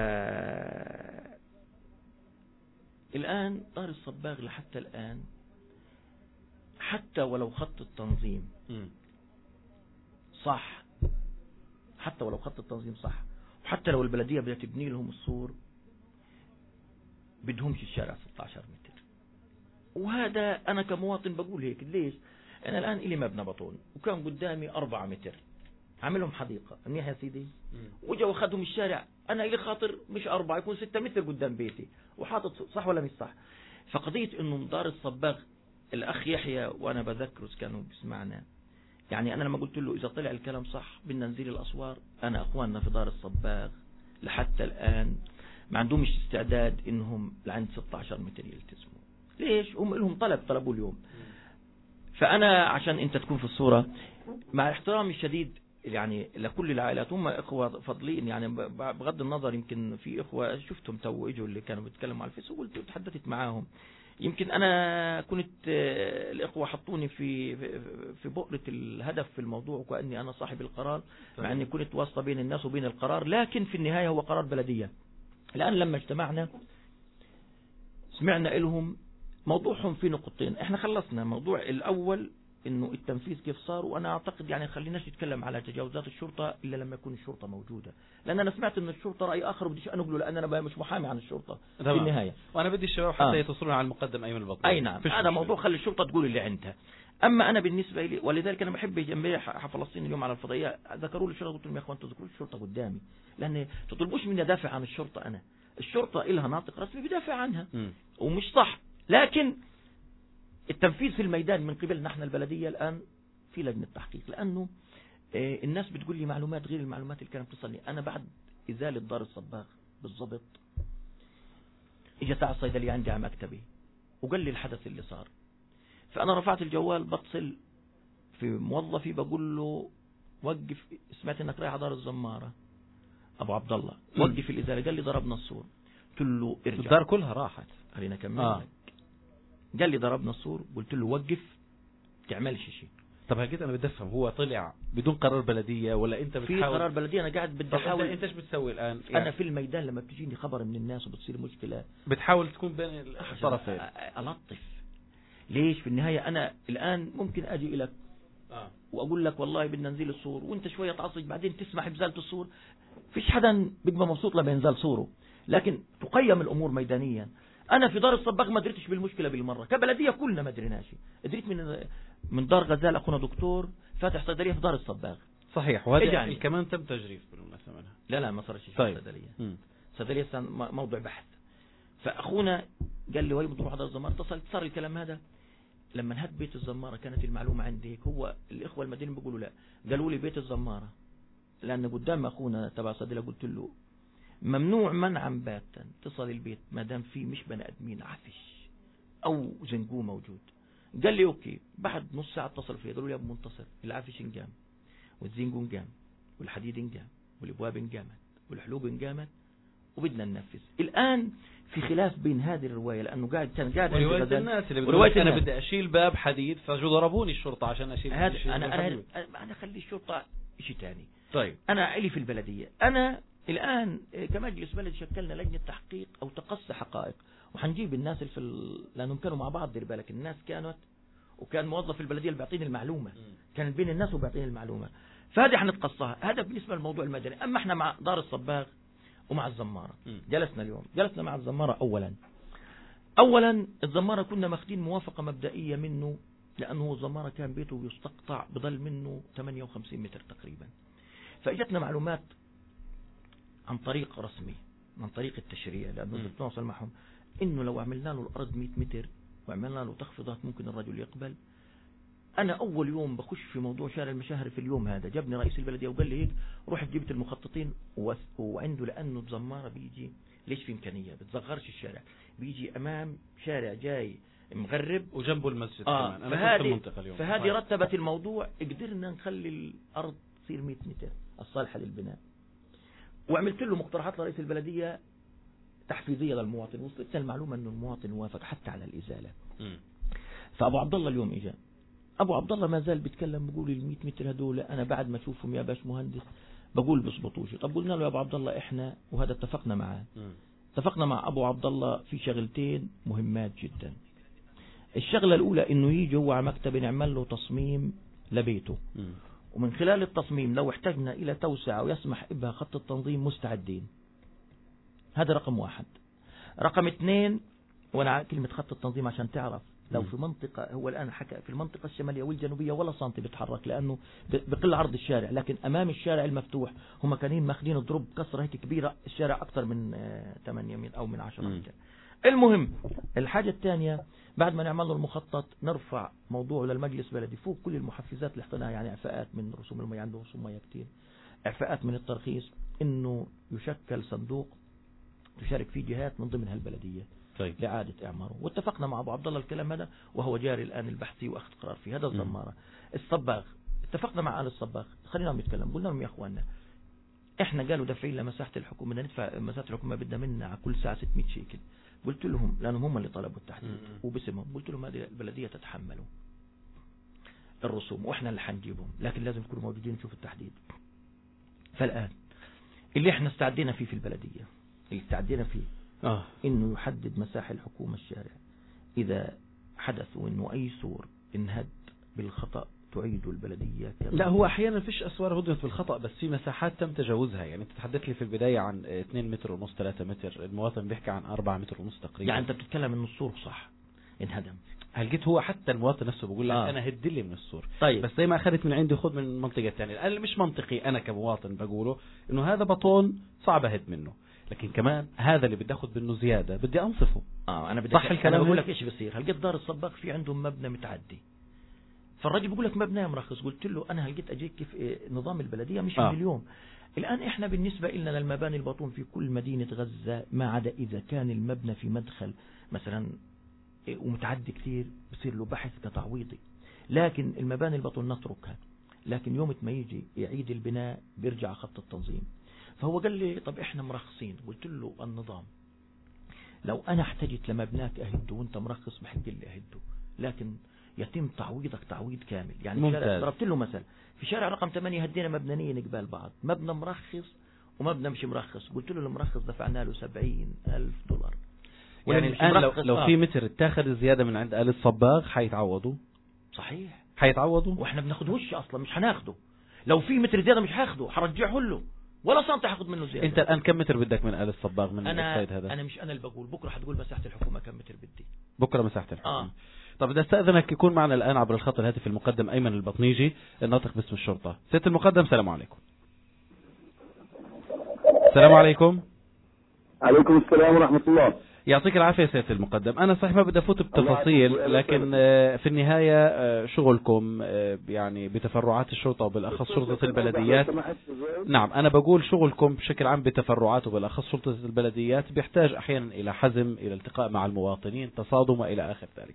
الآن دار الصباغ لحتى الآن حتى ولو خط التنظيم م. صح، حتى ولو خط التنظيم صح، وحتى لو البلدية بدها تبني لهم السور بدهمش الشارع ستة عشر متر، وهذا أنا كمواطن بقول هيك. ليش؟ أنا الآن إلي مبنى بطون وكان قدامي أربعة متر، عاملهم حديقة منيح يا سيدي، وجا واخدهم الشارع، أنا إلي خاطر مش أربعة يكون ستة متر قدام بيتي وحاطط، صح ولا مش صح؟ فقضية إنه دار الصباغ الأخ يحيى وأنا بذكره كانوا بيسمعنا، يعني أنا لما قلت له إذا طلع الكلام صح بدنا نزيل الأسوار، أنا أخواننا في دار الصباغ لحتى الآن ما عندهمش استعداد إنهم لعند ستة عشر متر يلتزموا. ليش؟ هم لهم طلب طلبوا اليوم. فأنا عشان أنت تكون في الصورة، مع احترامي الشديد يعني لكل العائلات، هم إخوة فضلين يعني، بغض النظر يمكن في إخوة شفتهم تو إجوا اللي كانوا بيتكلموا على الفيس وقلت وتحدثت معاهم، يمكن أنا كنت الإخوة حطوني في في بؤرة الهدف في الموضوع وكأني أنا صاحب القرار، مع أني كنت واسطة بين الناس وبين القرار، لكن في النهاية هو قرار بلدية. الآن لما اجتمعنا سمعنا لهم موضوعهم في نقطتين. احنا خلصنا موضوع الأول انه التنفيذ كيف صار، وانا اعتقد يعني خليناش نتكلم على تجاوزات الشرطة الا لما يكون الشرطة موجودة، لان انا سمعت ان الشرطة رأي اخر وبديش انقله لان انا مش محامي عن الشرطة في النهاية، وانا بدي الشباب حتى آه. يتصلون على المقدم ايمن البطل. اي نعم، هذا موضوع خلي الشرطة تقول اللي عندها. اما انا بالنسبة لي، ولذلك انا بحب جنبي فلسطين اليوم على الفضائية ذكروا لي الشرطة، قلت لهم يا اخوان تذكروا الشرطة قدامي، لان تطلبوش مني ادافع عن الشرطة. انا الشرطة إلها ناطق رسمي بدافع عنها م. ومش صح، لكن التنفيذ في الميدان من قبلنا احنا البلدية الآن في لجنة تحقيق، لأنه اه الناس بتقول لي معلومات غير المعلومات اللي كانت بتصلني. أنا بعد إزالة دار الصباغ بالضبط إجا تاع الصيدلية عندي على مكتبي وقال لي الحدث اللي صار، فأنا رفعت الجوال بتصل في موظفي بقول له وقف، سمعت انك رايح دار الزمارة أبو عبد الله، وقف الإزالة. قال لي ضربنا السور. قلت له ارجع، الدار كلها راحت. خلينا أكمل آه. لك. قال لي ضربنا السور. قلت له وقف تعملش شيء. طب هكذا انا بدي افهم، هو طلع بدون قرار بلديه ولا انت بتحاول؟ في قرار بلديه. انا قاعد بدي احاول. انت ايش بتسوي الان؟ يعني انا في الميدان لما بتجيني خبر من الناس وبتصير مشكله بتحاول تكون بين الطرفين، الطف. ليش في النهايه انا الان ممكن اجي لك آه. واقول لك والله بدنا ننزل السور وانت شويه تعصج، بعدين تسمح بزاله السور. فيش حدا بيبقى مبسوط لما ينزل سوره، لكن تقيم الامور ميدانيا. انا في دار الصباغ ما دريتش بالمشكله بالمره، كبلديه كلنا ما دريناش. دريت من من دار غزال اخونا دكتور فاتح صيدليه في دار الصباغ. صحيح، وهذا يعني كمان تم تجريف بالمناسبه منها. لا لا ما صارش شيء. طيب. صيدليه صيدليه موضوع بحث. فاخونا قال لي وين بنروح دار الزماره، اتصلت صار الكلام هذا لما انهد بيت الزماره. كانت المعلومه عندي هيك، هو الاخوه المدنيين بيقولوا لا، قالوا لي بيت الزماره، لان قدام اخونا تبع الصيدليه قلت له ممنوع منعا باتا تصل البيت ما دام فيه مش بني ادمين عفش او زنقوه موجود. قال لي اوكي. بعد نص ساعه اتصل فيا قالوا لي يا ابو منتصر العفش انقام والزنقو انقام والحديد انقام والابواب انقامت والحلوق انقامت وبدنا ننفذ. الان في خلاف بين هذه الروايه، لانه قاعد كان قاعد روايه الناس اللي بتقول انا بدي اشيل باب حديد فجوا ضربوني الشرطه عشان اشيل. هذا انا انا انا اخلي الشرطه شيء ثاني. طيب انا علي في البلديه. انا الآن كمجلس بلد شكلنا لجنة تحقيق أو تقصي حقائق، وحنجيب الناس في ال... لأنهم كانوا مع بعض. دير بالك الناس كانت، وكان موظف البلدية اللي بيعطيني المعلومة، كان بين الناس وبيعطيني المعلومة. فهذه حنتقصها. هذا بالنسبة للموضوع المدني. أما احنا مع دار الصباغ ومع الزمارة جلسنا اليوم، جلسنا مع الزمارة. أولا أولا الزمارة كنا ماخدين موافقة مبدئية منه، لأنه الزمارة كان بيته يستقطع بضل منه ثمانية وخمسين متر تقريبا. فإجتنا معلومات عن طريق رسمي، من طريق التشريع، لأنه بنتواصل معهم إنه لو عملنا له الأرض مئة متر وعملنا له تخفيضات ممكن الرجل يقبل. أنا أول يوم بخش في موضوع شارع المشاهر في اليوم هذا جابني رئيس البلدية وقال لي هيك رحت جبت المخططين، وعنده لأنه بزمارة بيجي ليش في إمكانية بتصغرش الشارع، بيجي أمام شارع جاي مغرب وجنبه المسجد آه كمان. أنا فهذه المنطقة اليوم. فهذه طيب. رتبت الموضوع، قدرنا نخلي الأرض تصير مئة متر الصالحة للبناء. وعملت له مقترحات لرئيس البلدية تحفيزية للمواطن، وصلتنا المعلومة أنه المواطن وافق حتى على الإزالة. م. فأبو عبد الله اليوم إجا، أبو عبد الله ما زال بيتكلم بيقول ال مئة متر هدول أنا بعد ما أشوفهم يا باش مهندس بقول بيصبطوش. طب قلنا له يا أبو عبد الله إحنا، وهذا اتفقنا معاه، اتفقنا مع أبو عبد الله في شغلتين مهمات جدا. الشغلة الأولى إنه يجي هو على مكتب نعمل له تصميم لبيته، م. ومن خلال التصميم لو احتاجنا إلى توسعة ويسمح بها خط التنظيم مستعدين. هذا رقم واحد. رقم اثنين، وانا كلمة خط التنظيم عشان تعرف، لو في منطقة، هو الآن حكى في المنطقة الشمالية والجنوبية ولا سنتي بيتحرك لأنه بقل عرض الشارع، لكن أمام الشارع المفتوح هم كانين ماخدين ضرب كسرة هيك كبيرة، الشارع أكثر من ثمانية أو من عشرة متر. المهم الحاجة الثانية، بعد ما نعمل له المخطط نرفع موضوع للمجلس البلدي فوق كل المحفزات اللي احطيناها، يعني اعفاءات من رسوم المياه، عنده رسوم مياه كتير، اعفاءات من الترخيص، انه يشكل صندوق تشارك فيه جهات من ضمنها البلدية طيب. لإعادة إعماره. واتفقنا مع أبو عبد الله الكلام هذا وهو جاري الآن البحثي وأخذ قرار في هذا. الزمارة الصباغ اتفقنا مع آل الصباغ، خلينا نتكلم، قلنا لهم يا أخواننا احنا قالوا دافعين لمساحة الحكومة، بدنا ندفع مساحة الحكومة بدنا منا على كل ساعة ستمئة شيكل، قلت لهم لأنهم هم اللي طلبوا التحديد وباسمهم، قلت لهم هذه البلدية تتحملوا الرسوم وإحنا اللي حنجيبهم، لكن لازم يكونوا موجودين نشوف التحديد. فالآن اللي احنا استعدينا فيه في البلدية، اللي استعدينا فيه آه. إنه يحدد مساحة الحكومة الشارع، إذا حدث وإنه أي سور انهد بالخطأ تعيد البلدية. لا هو أحيانا فيش أسوار هدمت بالخطأ، بس في مساحات تم تجاوزها. يعني أنت تحدث لي في البداية عن اثنين متر ونص ثلاثة متر، المواطن بيحكي عن أربعة متر ونص تقريبا. يعني أنت بتتكلم إنه السور صح انهدم. هل جيت هو حتى المواطن نفسه بيقول لك آه. أنا هد لي من السور. طيب. بس زي ما أخذت من عندي خذ من منطقة ثانية. الآن مش منطقي أنا كمواطن بقوله إنه هذا بطون صعب أهد منه، لكن كمان هذا اللي بدي أخذ منه زيادة بدي أنصفه. آه أنا بدي صح الكلام. أنا بقول لك إيش بصير. هل جيت دار الصباغ في عندهم مبنى متعدي، فالراجل بيقول لك مبنى مرخص. قلت له أنا هل جيت أجيك كيف إيه نظام البلدية مش آه. من اليوم. الآن إحنا بالنسبة لنا المباني البطون في كل مدينة غزة ما عدا إذا كان المبنى في مدخل مثلا ومتعدي كثير بصير له بحث كتعويضي، لكن المباني البطون نتركها. لكن يوم ما يجي يعيد البناء بيرجع خط التنظيم. فهو قال لي طب إحنا مرخصين. قلت له النظام لو أنا احتجت لمبناك أهده وأنت مرخص بحق لي أهده، لكن يتم تعويضك تعويض كامل. يعني شارع ضربت له مثل في شارع رقم ثمانية هدينا مبنيين قبال بعض، مبنى مرخص ومبنى مش مرخص. قلت له المرخص دفعنا له سبعين ألف دولار. يعني الآن لو, لو في متر اتاخذ زيادة من عند آل الصباغ حيتعوضوا. صحيح حيتعوضوا، واحنا بناخدهوش اصلا، مش هناخده. لو في متر زيادة مش هاخده، هرجعه له ولا سنت هاخد منه زيادة. انت الآن كم متر بدك من آل الصباغ من السيد هذا؟ انا مش انا اللي بقول، بكره هتقول مساحة الحكومة كم متر بدي. بكره مساحة الحكومة. آه. طب بدي استاذنك يكون معنا الآن عبر الخط الهاتفي المقدم أيمن البطنيجي الناطق باسم الشرطة. سيادة المقدم السلام عليكم. السلام عليكم. عليكم السلام ورحمة الله. يعطيك العافية سيادة المقدم. أنا صحيح ما بدي أفوت بتفاصيل، لكن في النهاية شغلكم يعني بتفرعات الشرطة وبالأخص شرطة البلديات. نعم أنا بقول شغلكم بشكل عام بتفرعات وبالأخص شرطة البلديات بيحتاج أحيانا إلى حزم، إلى التقاء مع المواطنين، تصادم وإلى آخر ذلك.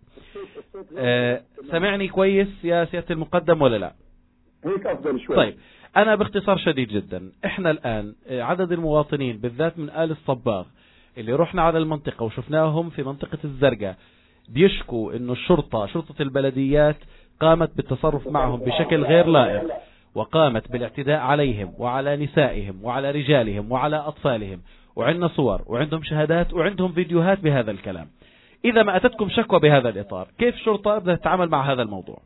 سمعني كويس يا سيادة المقدم ولا لا؟ هيك أفضل شوي. طيب أنا باختصار شديد جدا، إحنا الآن عدد المواطنين بالذات من آل الصباغ اللي رحنا على المنطقة وشفناهم في منطقة الزرقاء بيشكوا إنه الشرطة شرطة البلديات قامت بالتصرف معهم بشكل غير لائق، وقامت بالاعتداء عليهم وعلى نسائهم وعلى رجالهم وعلى أطفالهم، وعندنا صور وعندهم شهادات وعندهم فيديوهات بهذا الكلام. إذا ما أتتكم شكوى بهذا الإطار، كيف الشرطة بدها تتعامل مع هذا الموضوع؟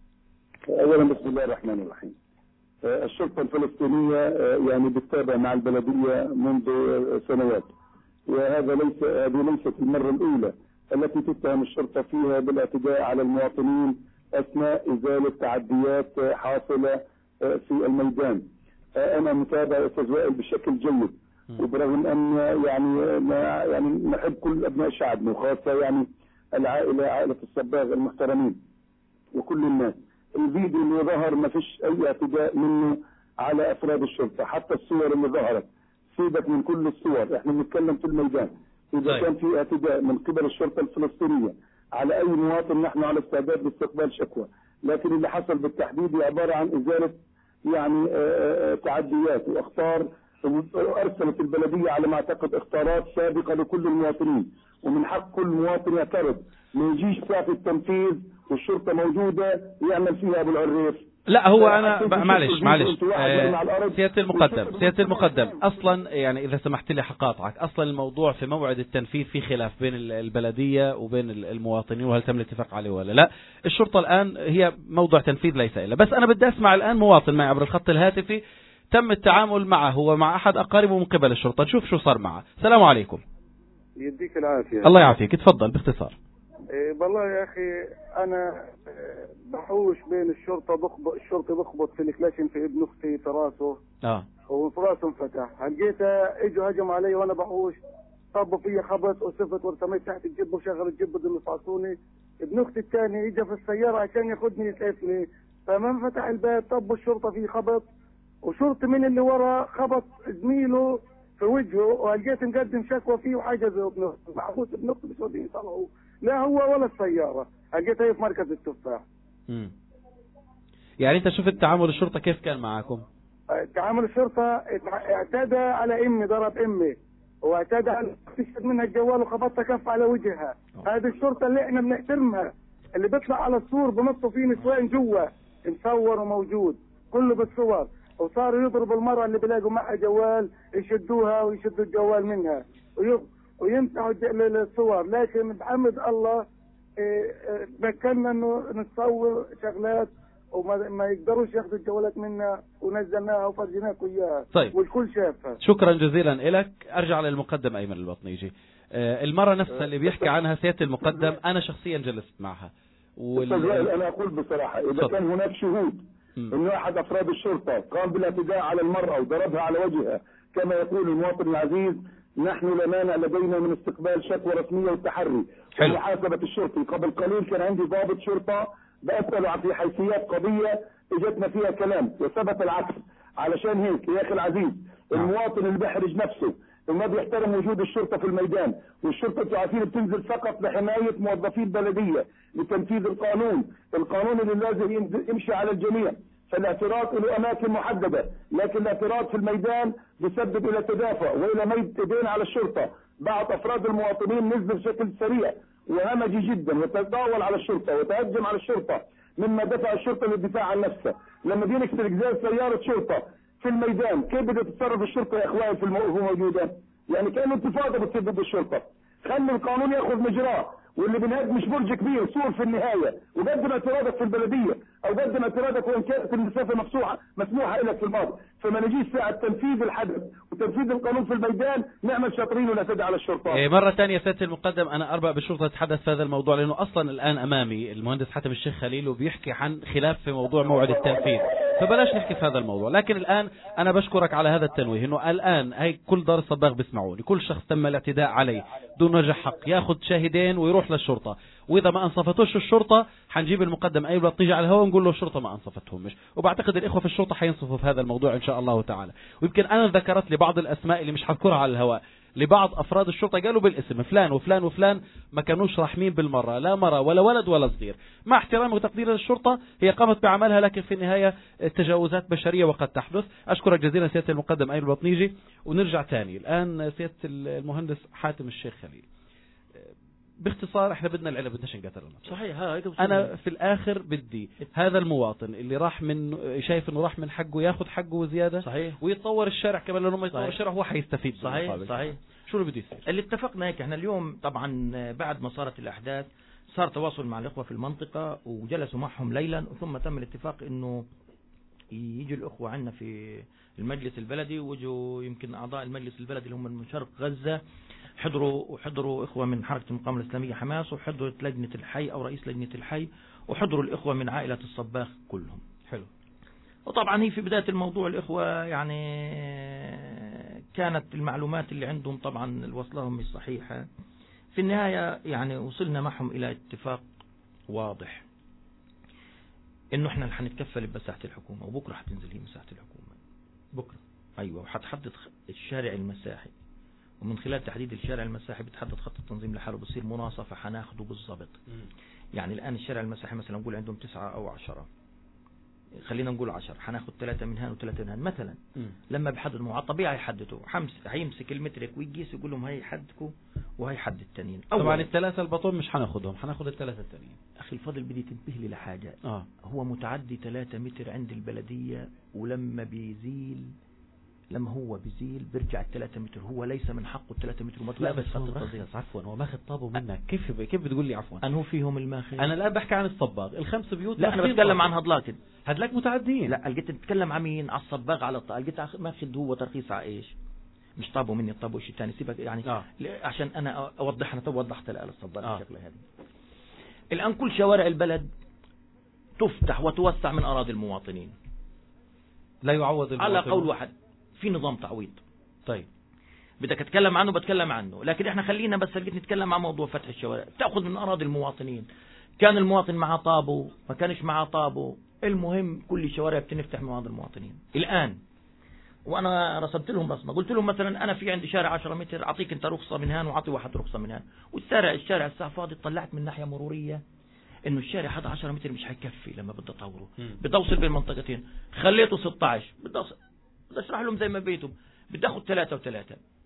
أولا بسم الله الرحمن الرحيم. الشرطة الفلسطينية يعني بتتابع مع البلدية منذ سنوات، وهذا ليس هذه ليست المرة الأولى التي تتهم الشرطة فيها بالاعتداء على المواطنين أثناء إزالة تعديات حاصلة في الميدان. أنا متابع أستاذ وائل بشكل جيد، وبرغم أن يعني يعني نحب كل أبناء شعبنا وخاصة يعني العائلة عائلة الصباغ المحترمين وكل الناس. الفيديو اللي ظهر ما فيش أي اعتداء منه على أفراد الشرطة، حتى الصور اللي ظهرت سيبك من كل الصور، احنا بنتكلم في الميدان. إذا طيب. كان في اعتداء من قبل الشرطة الفلسطينية على أي مواطن نحن على استعداد لاستقبال شكوى، لكن اللي حصل بالتحديد عبارة عن إزالة يعني تعديات وأخطار. أرسلت البلدية على ما أعتقد اختارات سابقة لكل المواطنين، ومن حق كل مواطن يعترض، ما يجيش ساعة التنفيذ والشرطة موجودة يعمل فيها أبو العريف. لا هو أنا معلش معلش آه سيادة المقدم سيادة المقدم أصلا يعني إذا سمحت لي حقاطعك، أصلا الموضوع في موعد التنفيذ في خلاف بين البلدية وبين المواطنين، وهل تم الاتفاق عليه ولا لا. الشرطة الآن هي موضوع تنفيذ ليس إلا. بس أنا بدي أسمع الآن مواطن معي عبر الخط الهاتفي تم التعامل معه هو مع أحد أقاربه من قبل الشرطة، نشوف شو صار معه. السلام عليكم. يديك العافية. الله يعافيك، تفضل باختصار. إيه والله يا أخي أنا بحوش بين الشرطة بخبط الشرطة بخبط في الكلاشن في ابن أختي في راسه آه وفي راسه انفتح. لقيته إجوا هجموا علي وأنا بحوش، طبوا فيا خبط وسفت ورتميت تحت الجب وشغل الجب بدهم يفعصوني. ابن أختي الثاني إجا في السيارة عشان ياخذني يسعفني، فما فتح الباب طبوا الشرطة فيه خبط، وشرطي من اللي ورا خبط زميله في وجهه، ولقيت مقدم شكوى فيه وحجزه ابن أختي محبوس ابن أختي مش راضيين يطلعوه، لا هو ولا السيارة. لقيتها في مركز التفاح. امم يعني انت شفت تعامل الشرطة كيف كان معاكم؟ تعامل الشرطة اعتدى على امي، ضرب امي واعتدى على تشهد منها الجوال وخبطها كف على وجهها. هذه الشرطة اللي احنا بنحترمها، اللي بيطلع على السور بنصوا فيه نسوان جوا مصور وموجود كله بالصور، وصاروا يضربوا المرأة اللي بيلاقوا معها جوال يشدوها ويشدوا الجوال منها ويمسحوا الصور. لكن بحمد الله تمكنا انه نتصور شغلات وما ما يقدروش ياخذوا الجوالات منا ونزلناها وفرجناكم اياها. طيب. والكل شافها. شكرا جزيلا لك. ارجع للمقدم ايمن البطنيجي. المرة نفسها اللي بيحكي عنها سيادة المقدم انا شخصيا جلست معها وال... انا اقول بصراحة اذا صد. كان هناك شهود انه احد افراد الشرطة قام بالاعتداء على المرأة وضربها على وجهها كما يقول المواطن العزيز، نحن لا مانع لدينا من استقبال شكوى رسمية والتحري ومحاسبة الشرطي. قبل قليل كان عندي ضابط شرطة بأسأله في حيثيات قضية اجتنا فيها كلام وثبت العكس. علشان هيك يا اخي العزيز المواطن اللي بيحرج نفسه وما بيحترم وجود الشرطة في الميدان، والشرطة تعرفين بتنزل فقط لحماية موظفي البلدية لتنفيذ القانون، القانون اللي لازم يمشي على الجميع. فالاعتراض له اماكن محددة، لكن الاعتراض في الميدان بيسبب الى تدافع والى ميد ايدين على الشرطة. بعض افراد المواطنين نزلوا بشكل سريع وهمجي جدا وتطاول على الشرطة وتهجم على الشرطة مما دفع الشرطة للدفاع عن نفسها. لما بينكسر جزاز سيارة شرطة في الميدان كيف بدها تتصرف الشرطة يا اخوان في الموقف موجودة؟ يعني كان انتفاضة بتصير ضد الشرطة. خلي القانون ياخذ مجراه، واللي بنهد مش برج كبير سور في النهاية. وقدم اعتراضك في البلدية او قدم اعتراضك وان كانت المسافة مفتوحة مسموحة لك في الماضي، فما نجيش ساعة تنفيذ الحدث وتنفيذ القانون في الميدان نعمل شاطرين ولا تدعي على الشرطة. إيه مرة ثانية سيادة المقدم انا اربع بالشرطة تتحدث في هذا الموضوع لانه اصلا الان امامي المهندس حاتم الشيخ خليل وبيحكي عن خلاف في موضوع موعد التنفيذ، فبلاش نحكي في هذا الموضوع. لكن الان انا بشكرك على هذا التنويه انه الان هي كل دار الصباغ بيسمعوني، كل شخص تم الاعتداء عليه دون وجه حق ياخذ شاهدين ويروح للشرطة، واذا ما انصفتوش الشرطة حنجيب المقدم اي بطنيجي على الهواء ونقول له الشرطة ما انصفتهم مش. وبعتقد الاخوة في الشرطة حينصفوا في هذا الموضوع ان شاء الله تعالى. ويمكن انا ذكرت لي بعض الاسماء اللي مش حذكرها على الهواء لبعض افراد الشرطة قالوا بالاسم فلان وفلان وفلان ما كانوش رحمين بالمرة، لا مرة ولا ولد ولا صغير. مع احترام وتقدير للشرطة هي قامت بعملها، لكن في النهاية تجاوزات بشرية وقد تحدث. اشكرك جزيلا سيادة المقدم ايمن البطنيجي. ونرجع تاني الان سيادة المهندس حاتم الشيخ خليل. باختصار احنا بدنا العلم بدناش نقتل. صحيح. انا في الاخر بدي هذا المواطن اللي راح من شايف انه راح من حقه ياخذ حقه وزياده. صحيح. ويتطور الشارع كمان لانه ما يتطور الشارع هو حيستفيد. صحيح. صحيح. شو اللي بده يصير؟ اللي اتفقنا هيك احنا اليوم طبعا بعد ما صارت الاحداث صار تواصل مع الاخوه في المنطقه وجلسوا معهم ليلا، ثم تم الاتفاق انه يجوا الاخوه عندنا في المجلس البلدي، وجوا يمكن اعضاء المجلس البلدي اللي هم من شرق غزه حضروا وحضروا إخوة من حركة المقاومة الإسلامية حماس، وحضرت لجنة الحي أو رئيس لجنة الحي، وحضروا الإخوة من عائلة الصباغ كلهم. حلو. وطبعا هي في بداية الموضوع الإخوة يعني كانت المعلومات اللي عندهم طبعا الوصلهم مش صحيحة. في النهاية يعني وصلنا معهم إلى اتفاق واضح إنه إحنا حنتكفل بمساحة الحكومة، وبكرة حتنزل هي مساحة الحكومة بكرة. أيوة. وحتحدد الشارع المساحي، ومن خلال تحديد الشارع المساحي بتحدد خط التنظيم لحاله بصير مناصفة حناخده بالضبط. يعني الآن الشارع المساحي مثلا نقول عندهم تسعة أو عشرة، خلينا نقول عشر، حناخد ثلاثة من هان وثلاثة من هان مثلا. مم. لما بحددوا على الطبيعة يحددوا حمس هيمسك المترك ويقيس يقول لهم هي حدكوا وهي حد التانيين. طبعا الثلاثة البطون مش حناخدهم، حناخد الثلاثة التانيين. أخي الفضل بدي تنتبه لي لحاجة. آه. هو متعدي ثلاثة متر عند البلدية، ولما بيزيل لما هو بيزيل بيرجع الثلاثة متر، هو ليس من حقه الثلاثة متر وما لا بس مرخص. عفوا هو ماخذ طابه منك. كيف كيف بتقول لي عفوا؟ أنه فيهم الماخذ. أنا الآن بحكي عن الصباغ الخمس بيوت. لا أنا بتكلم عن هدلاك هدلاك متعدين. لا لقيت تتكلم عن مين؟ على الصباغ على الطابة. لقيت ماخذ هو ترخيص على إيش؟ مش طابه مني الطابه شيء ثاني سيبك يعني. آه. عشان أنا أوضح أنا تو وضحت لها الصباغ آه. الشكل هذه. الآن كل شوارع البلد تفتح وتوسع من أراضي المواطنين. لا يعوض المواطنين. على قول واحد في نظام تعويض. طيب بدك اتكلم عنه بتكلم عنه، لكن احنا خلينا بس نتكلم عن موضوع فتح الشوارع. تأخذ من أراضي المواطنين، كان المواطن معه طابه ما كانش معه طابه، المهم كل الشوارع بتنفتح من أراضي المواطنين. الآن وأنا رسمت لهم رسمة، قلت لهم مثلا أنا في عندي شارع عشرة متر أعطيك أنت رخصة من هان وأعطي واحد رخصة من هان، والشارع الشارع الساعة فاضي. طلعت من ناحية مرورية إنه الشارع هذا عشرة متر مش هيكفي لما بدي أطوره، بدي أوصل بين منطقتين، خليته ستة عشر، بدي بدي اشرح لهم زي ما بيتهم، بدي اخذ ثلاثة وثلاثة.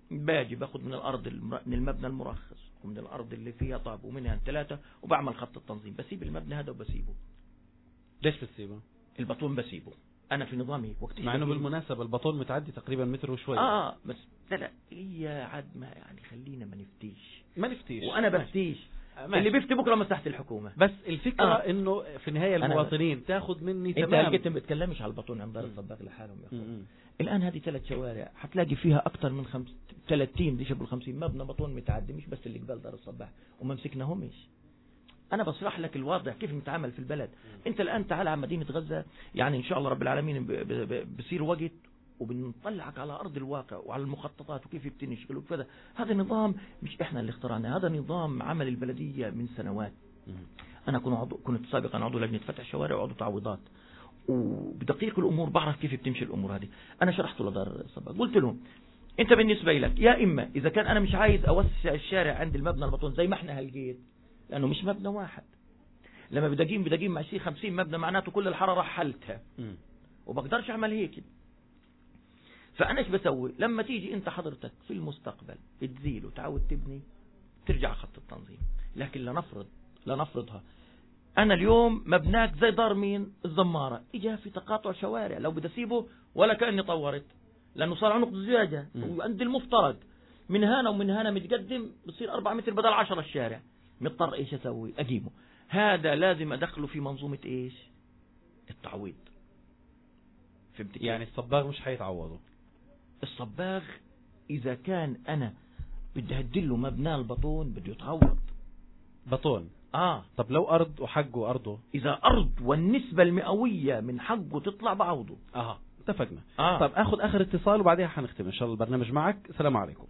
باجي باخد من الارض المر... من المبنى المرخص ومن الارض اللي فيها طاب ومنها ثلاثة وبعمل خط التنظيم، بسيب المبنى هذا وبسيبه. ليش بتسيبه؟ البطون بسيبه انا في نظامي وقت مع انه بالمناسبة البطون متعدي تقريبا متر وشوي. اه بس لا لا هي عاد ما يعني خلينا ما نفتيش ما نفتيش وانا بفتيش ماشي. اللي بيفتي بكره مصلحة الحكومة. بس الفكرة آه. انه في النهاية المواطنين تاخد مني تمام. انت قلت ما بتكلمش على البطون عند دار الصباغ لحالهم يا اخوان. الان هذه ثلاث شوارع حتلاقي فيها اكثر من خمس ثلاثين ليش ابو خمسين مبنى بطون متعدي، مش بس اللي قبال دار الصباغ وما مسكناهمش. انا بشرح لك الواضح كيف نتعامل في البلد. انت الان تعال على مدينة غزة، يعني ان شاء الله رب العالمين بصير وقت وبنطلعك على ارض الواقع وعلى المخططات وكيف بتنشغل وكذا. هذا نظام مش احنا اللي اخترعناه، هذا نظام عمل البلدية من سنوات. انا كنت عضو كنت سابقا عضو لجنة فتح الشوارع وعضو تعويضات، وبدقيق الامور بعرف كيف بتمشي الامور هذه. انا شرحت لدار الصباغ قلت لهم انت بالنسبة لك يا اما اذا كان انا مش عايز اوسع الشارع عند المبنى البطون زي ما احنا هلقيت، لانه مش مبنى واحد، لما بدقيم بدقيم مع شيء خمسين مبنى معناته كل الحرارة حلتها وبقدرش اعمل هيك. فانا ايش بسوي لما تيجي انت حضرتك في المستقبل تزيل وتعود تبني ترجع خط التنظيم. لكن لنفرض لنفرضها انا اليوم مبناك زي دار مين الزمارة اجا في تقاطع شوارع، لو بدي اسيبه ولا كأني طورت لانه صار عنق زجاجة وعند المفترض من هنا ومن هنا متقدم بصير أربعة متر بدل عشرة الشارع، مضطر ايش اسوي اجيبه. هذا لازم ادخله في منظومة ايش التعويض. فهمت؟ يعني الصباغ مش حيتعوضه. الصباغ اذا كان انا بدي اهدله مبنى البطون بده يتعوض بطون. اه طب لو ارض وحقه ارضه، اذا ارض والنسبة المئوية من حقه تطلع بعوضه. اه اتفقنا. آه. طب اخذ اخر اتصال وبعدها حنختم ان شاء الله البرنامج معك. السلام عليكم.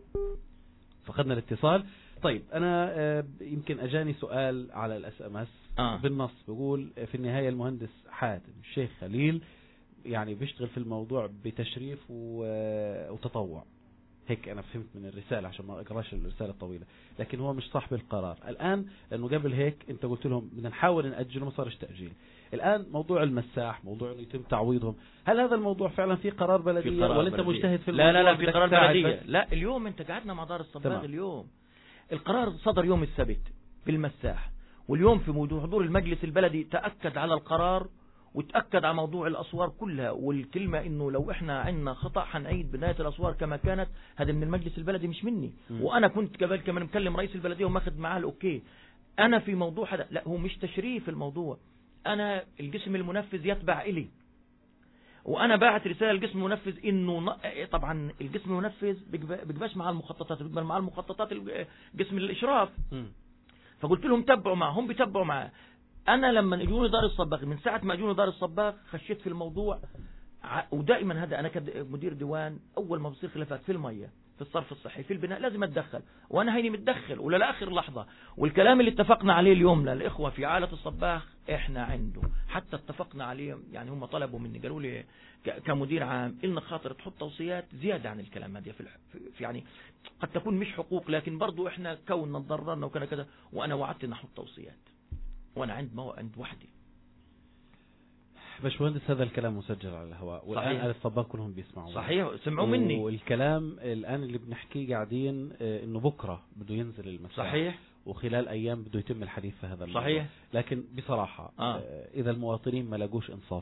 فقدنا الاتصال. طيب انا آه يمكن اجاني سؤال على الاس ام اس آه. بالنص بيقول في النهاية المهندس حاتم الشيخ خليل يعني بيشتغل في الموضوع بتشريف وتطوع، هيك أنا فهمت من الرسالة عشان ما أقراش الرسالة الطويلة، لكن هو مش صاحب القرار الآن، لأنه قبل هيك أنت قلت لهم بدنا نحاول نأجله ما صارش تأجيل. الآن موضوع المساح، موضوع أنه يتم تعويضهم، هل هذا الموضوع فعلا في قرار بلدية ولا أنت مجتهد في الموضوع؟ لا لا لا في قرار بلدية. لا اليوم أنت قعدنا مع دار الصباغ اليوم القرار صدر يوم السبت بالمساح، واليوم في موضوع حضور المجلس البلدي تأكد على القرار وتأكد على موضوع الأسوار كلها، والكلمة إنه لو إحنا عندنا خطأ حنعيد بناية الأسوار كما كانت. هذا من المجلس البلدي مش مني. م. وأنا كنت قبل كمان مكلم رئيس البلدية وماخذ معاه الأوكي. أنا في موضوع هذا لا هو مش تشريف الموضوع، أنا القسم المنفذ يتبع إلي، وأنا باعت رسالة القسم المنفذ إنه طبعا القسم المنفذ بيقباش مع المخططات، بيقبل مع المخططات قسم الإشراف. م. فقلت لهم تبعوا معه، هم بيتبعوا معه. أنا لما اجوني دار الصباغ من ساعة ما اجوني دار الصباغ خشيت في الموضوع، ودائما هذا أنا كمدير ديوان أول ما بصير خلافات في المية في الصرف الصحي في البناء لازم أتدخل، وأنا هيني متدخل ولا لآخر لحظة. والكلام اللي اتفقنا عليه اليوم للإخوة في عالة الصباغ إحنا عنده، حتى اتفقنا عليه، يعني هم طلبوا مني قالوا لي كمدير عام إلنا خاطر تحط توصيات زيادة عن الكلام هذا في, في يعني قد تكون مش حقوق، لكن برضو إحنا كوننا تضررنا وكذا كذا، وأنا وعدت إن أحط توصيات وانا عند مو عند وحدي. باشمهندس هذا الكلام مسجل على الهواء والان اهل الصباغ كلهم بيسمعوا. صحيح سمعوا مني. والكلام الان اللي بنحكيه قاعدين انه بكره بده ينزل المساح. صحيح. وخلال ايام بده يتم الحديث في هذا الموضوع. صحيح. لكن بصراحه آه. اذا المواطنين ما لاقوش انصاف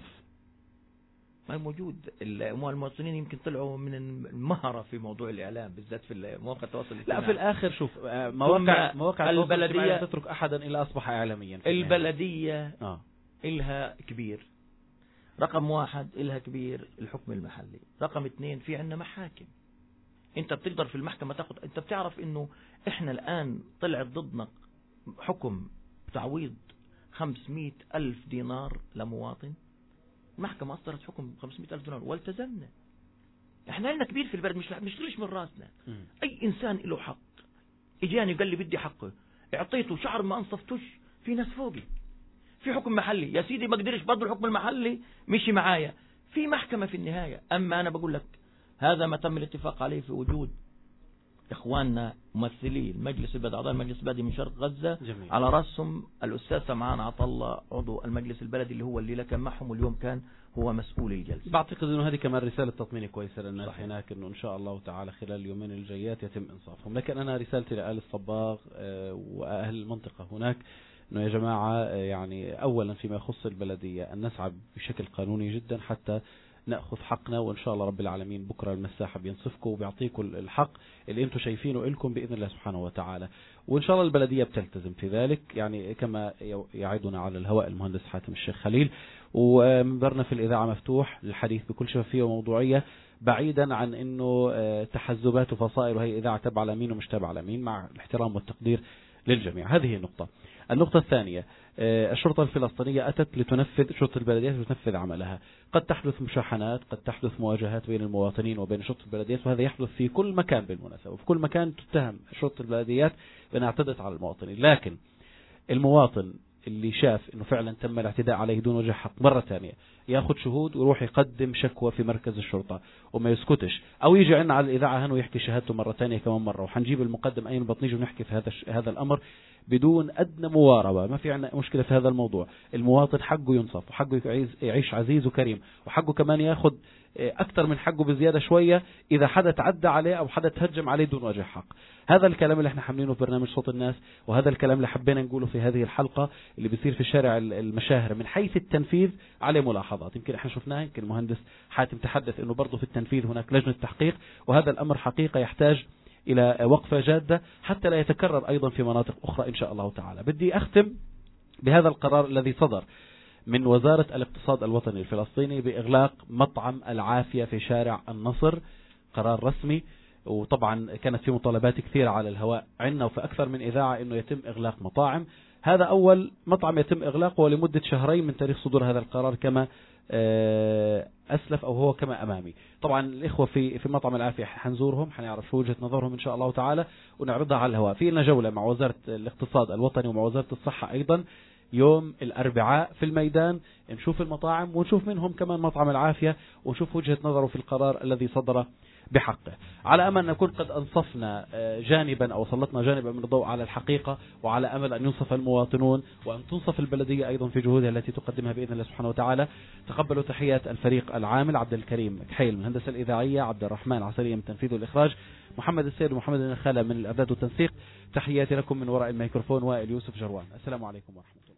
ما موجود. المواطنين يمكن طلعوا من المهرة في موضوع الإعلام بالذات في مواقع التواصل الاجتماعي. لا في الآخر شوف مواقع مواقع البلدية لا تترك أحدا إلا أصبح إعلاميا. البلدية آه. إلها كبير. رقم واحد إلها كبير الحكم المحلي. رقم اثنين في عندنا محاكم. أنت بتقدر في المحكمة تاخد. أنت بتعرف إنه إحنا الآن طلعت ضدنا حكم تعويض خمسمائة ألف دينار لمواطن. المحكمة أصدرت حكم خمسمائة ألف دينار والتزمنا. احنا لنا كبير في البلد مش مش ليش من راسنا. م. أي إنسان له حق إجاني قال لي بدي حقه اعطيته شعر ما أنصفتوش في ناس فوقي. في حكم محلي يا سيدي ما قدرش برضه الحكم المحلي مشي معايا في محكمة في النهاية. أما أنا بقول لك هذا ما تم الاتفاق عليه في وجود إخواننا ممثلي المجلس البلدي أعضاء المجلس البلدي من شرق غزة جميل. على رأسهم الأستاذ سمعان عطلة عضو المجلس البلدي اللي هو الليلة كان معهم واليوم كان هو مسؤول الجلسة. بعتقد أنه هذه كمان رسالة تطمين كويسة للناس هناك، أنه إن شاء الله تعالى خلال اليومين الجايات يتم إنصافهم. لكن أنا رسالتي لأهل الصباغ وأهل المنطقة هناك أنه يا جماعة يعني أولا فيما يخص البلدية أن نسعى بشكل قانوني جدا حتى نأخذ حقنا، وإن شاء الله رب العالمين بكرة المساحة بينصفكم وبيعطيكم الحق اللي أنتم شايفينه لكم بإذن الله سبحانه وتعالى، وإن شاء الله البلدية بتلتزم في ذلك، يعني كما يعيدنا على الهواء المهندس حاتم الشيخ خليل. ومنبرنا في الإذاعة مفتوح للحديث بكل شفافية وموضوعية، بعيدا عن أنه تحزبات وفصائل وهي إذاعة تبع لمين ومش تبع لمين، مع الاحترام والتقدير للجميع. هذه النقطة. النقطة الثانية، الشرطة الفلسطينية أتت لتنفذ، شرطة البلديات لتنفذ عملها. قد تحدث مشاحنات، قد تحدث مواجهات بين المواطنين وبين شرطة البلديات، وهذا يحدث في كل مكان بالمناسبة، وفي كل مكان تتهم شرطة البلديات بأنها اعتدت على المواطنين. لكن المواطن اللي شاف انه فعلا تم الاعتداء عليه دون وجه حق مرة ثانية ياخذ شهود ويروح يقدم شكوى في مركز الشرطة وما يسكتش، او يجي عنا على الاذاعة هنا ويحكي شهادته مرة ثانية كمان مرة، وحنجيب المقدم اين البطنيجي ونحكي في هذا هذا الامر بدون ادنى مواربة. ما في عنا مشكلة في هذا الموضوع. المواطن حقه ينصف، وحقه يعيش, يعيش عزيز وكريم، وحقه كمان ياخذ أكثر من حقه بزيادة شوية إذا حدا تعدى عليه أو حدا تهجم عليه دون وجه حق. هذا الكلام اللي احنا حاملينه في برنامج صوت الناس، وهذا الكلام اللي حبينا نقوله في هذه الحلقة اللي بيصير في شارع المشاهر. من حيث التنفيذ عليه ملاحظات، يمكن احنا شفناها، يمكن المهندس حاتم تحدث انه برضه في التنفيذ هناك لجنة تحقيق، وهذا الأمر حقيقة يحتاج إلى وقفة جادة حتى لا يتكرر أيضا في مناطق أخرى إن شاء الله تعالى. بدي أختم بهذا القرار الذي صدر من وزارة الاقتصاد الوطني الفلسطيني بإغلاق مطعم العافية في شارع النصر. قرار رسمي، وطبعا كانت في مطالبات كثيرة على الهواء عنا وفي أكثر من إذاعة أنه يتم إغلاق مطاعم. هذا أول مطعم يتم إغلاقه ولمدة شهرين من تاريخ صدور هذا القرار كما أسلف، أو هو كما أمامي. طبعا الإخوة في في مطعم العافية حنزورهم، حنعرف شو وجهة نظرهم إن شاء الله تعالى ونعرضها على الهواء. في لنا جولة مع وزارة الاقتصاد الوطني ومع وزارة الصحة أيضا يوم الأربعاء في الميدان، نشوف المطاعم ونشوف منهم كمان مطعم العافية ونشوف وجهة نظره في القرار الذي صدر بحقه، على أمل نكون قد أنصفنا جانبا أو سلطنا جانبا من الضوء على الحقيقة، وعلى أمل أن ينصف المواطنون وأن تنصف البلدية أيضا في جهودها التي تقدمها بإذن الله سبحانه وتعالى. تقبلوا تحيات الفريق العامل، عبد الكريم كحيل من الهندسة الإذاعية، عبد الرحمن عسلية من التنفيذ والإخراج، محمد السيد ومحمد النخالة من الإعداد والتنسيق. تحياتي لكم من وراء الميكروفون وائل يوسف جروان. السلام عليكم ورحمة الله.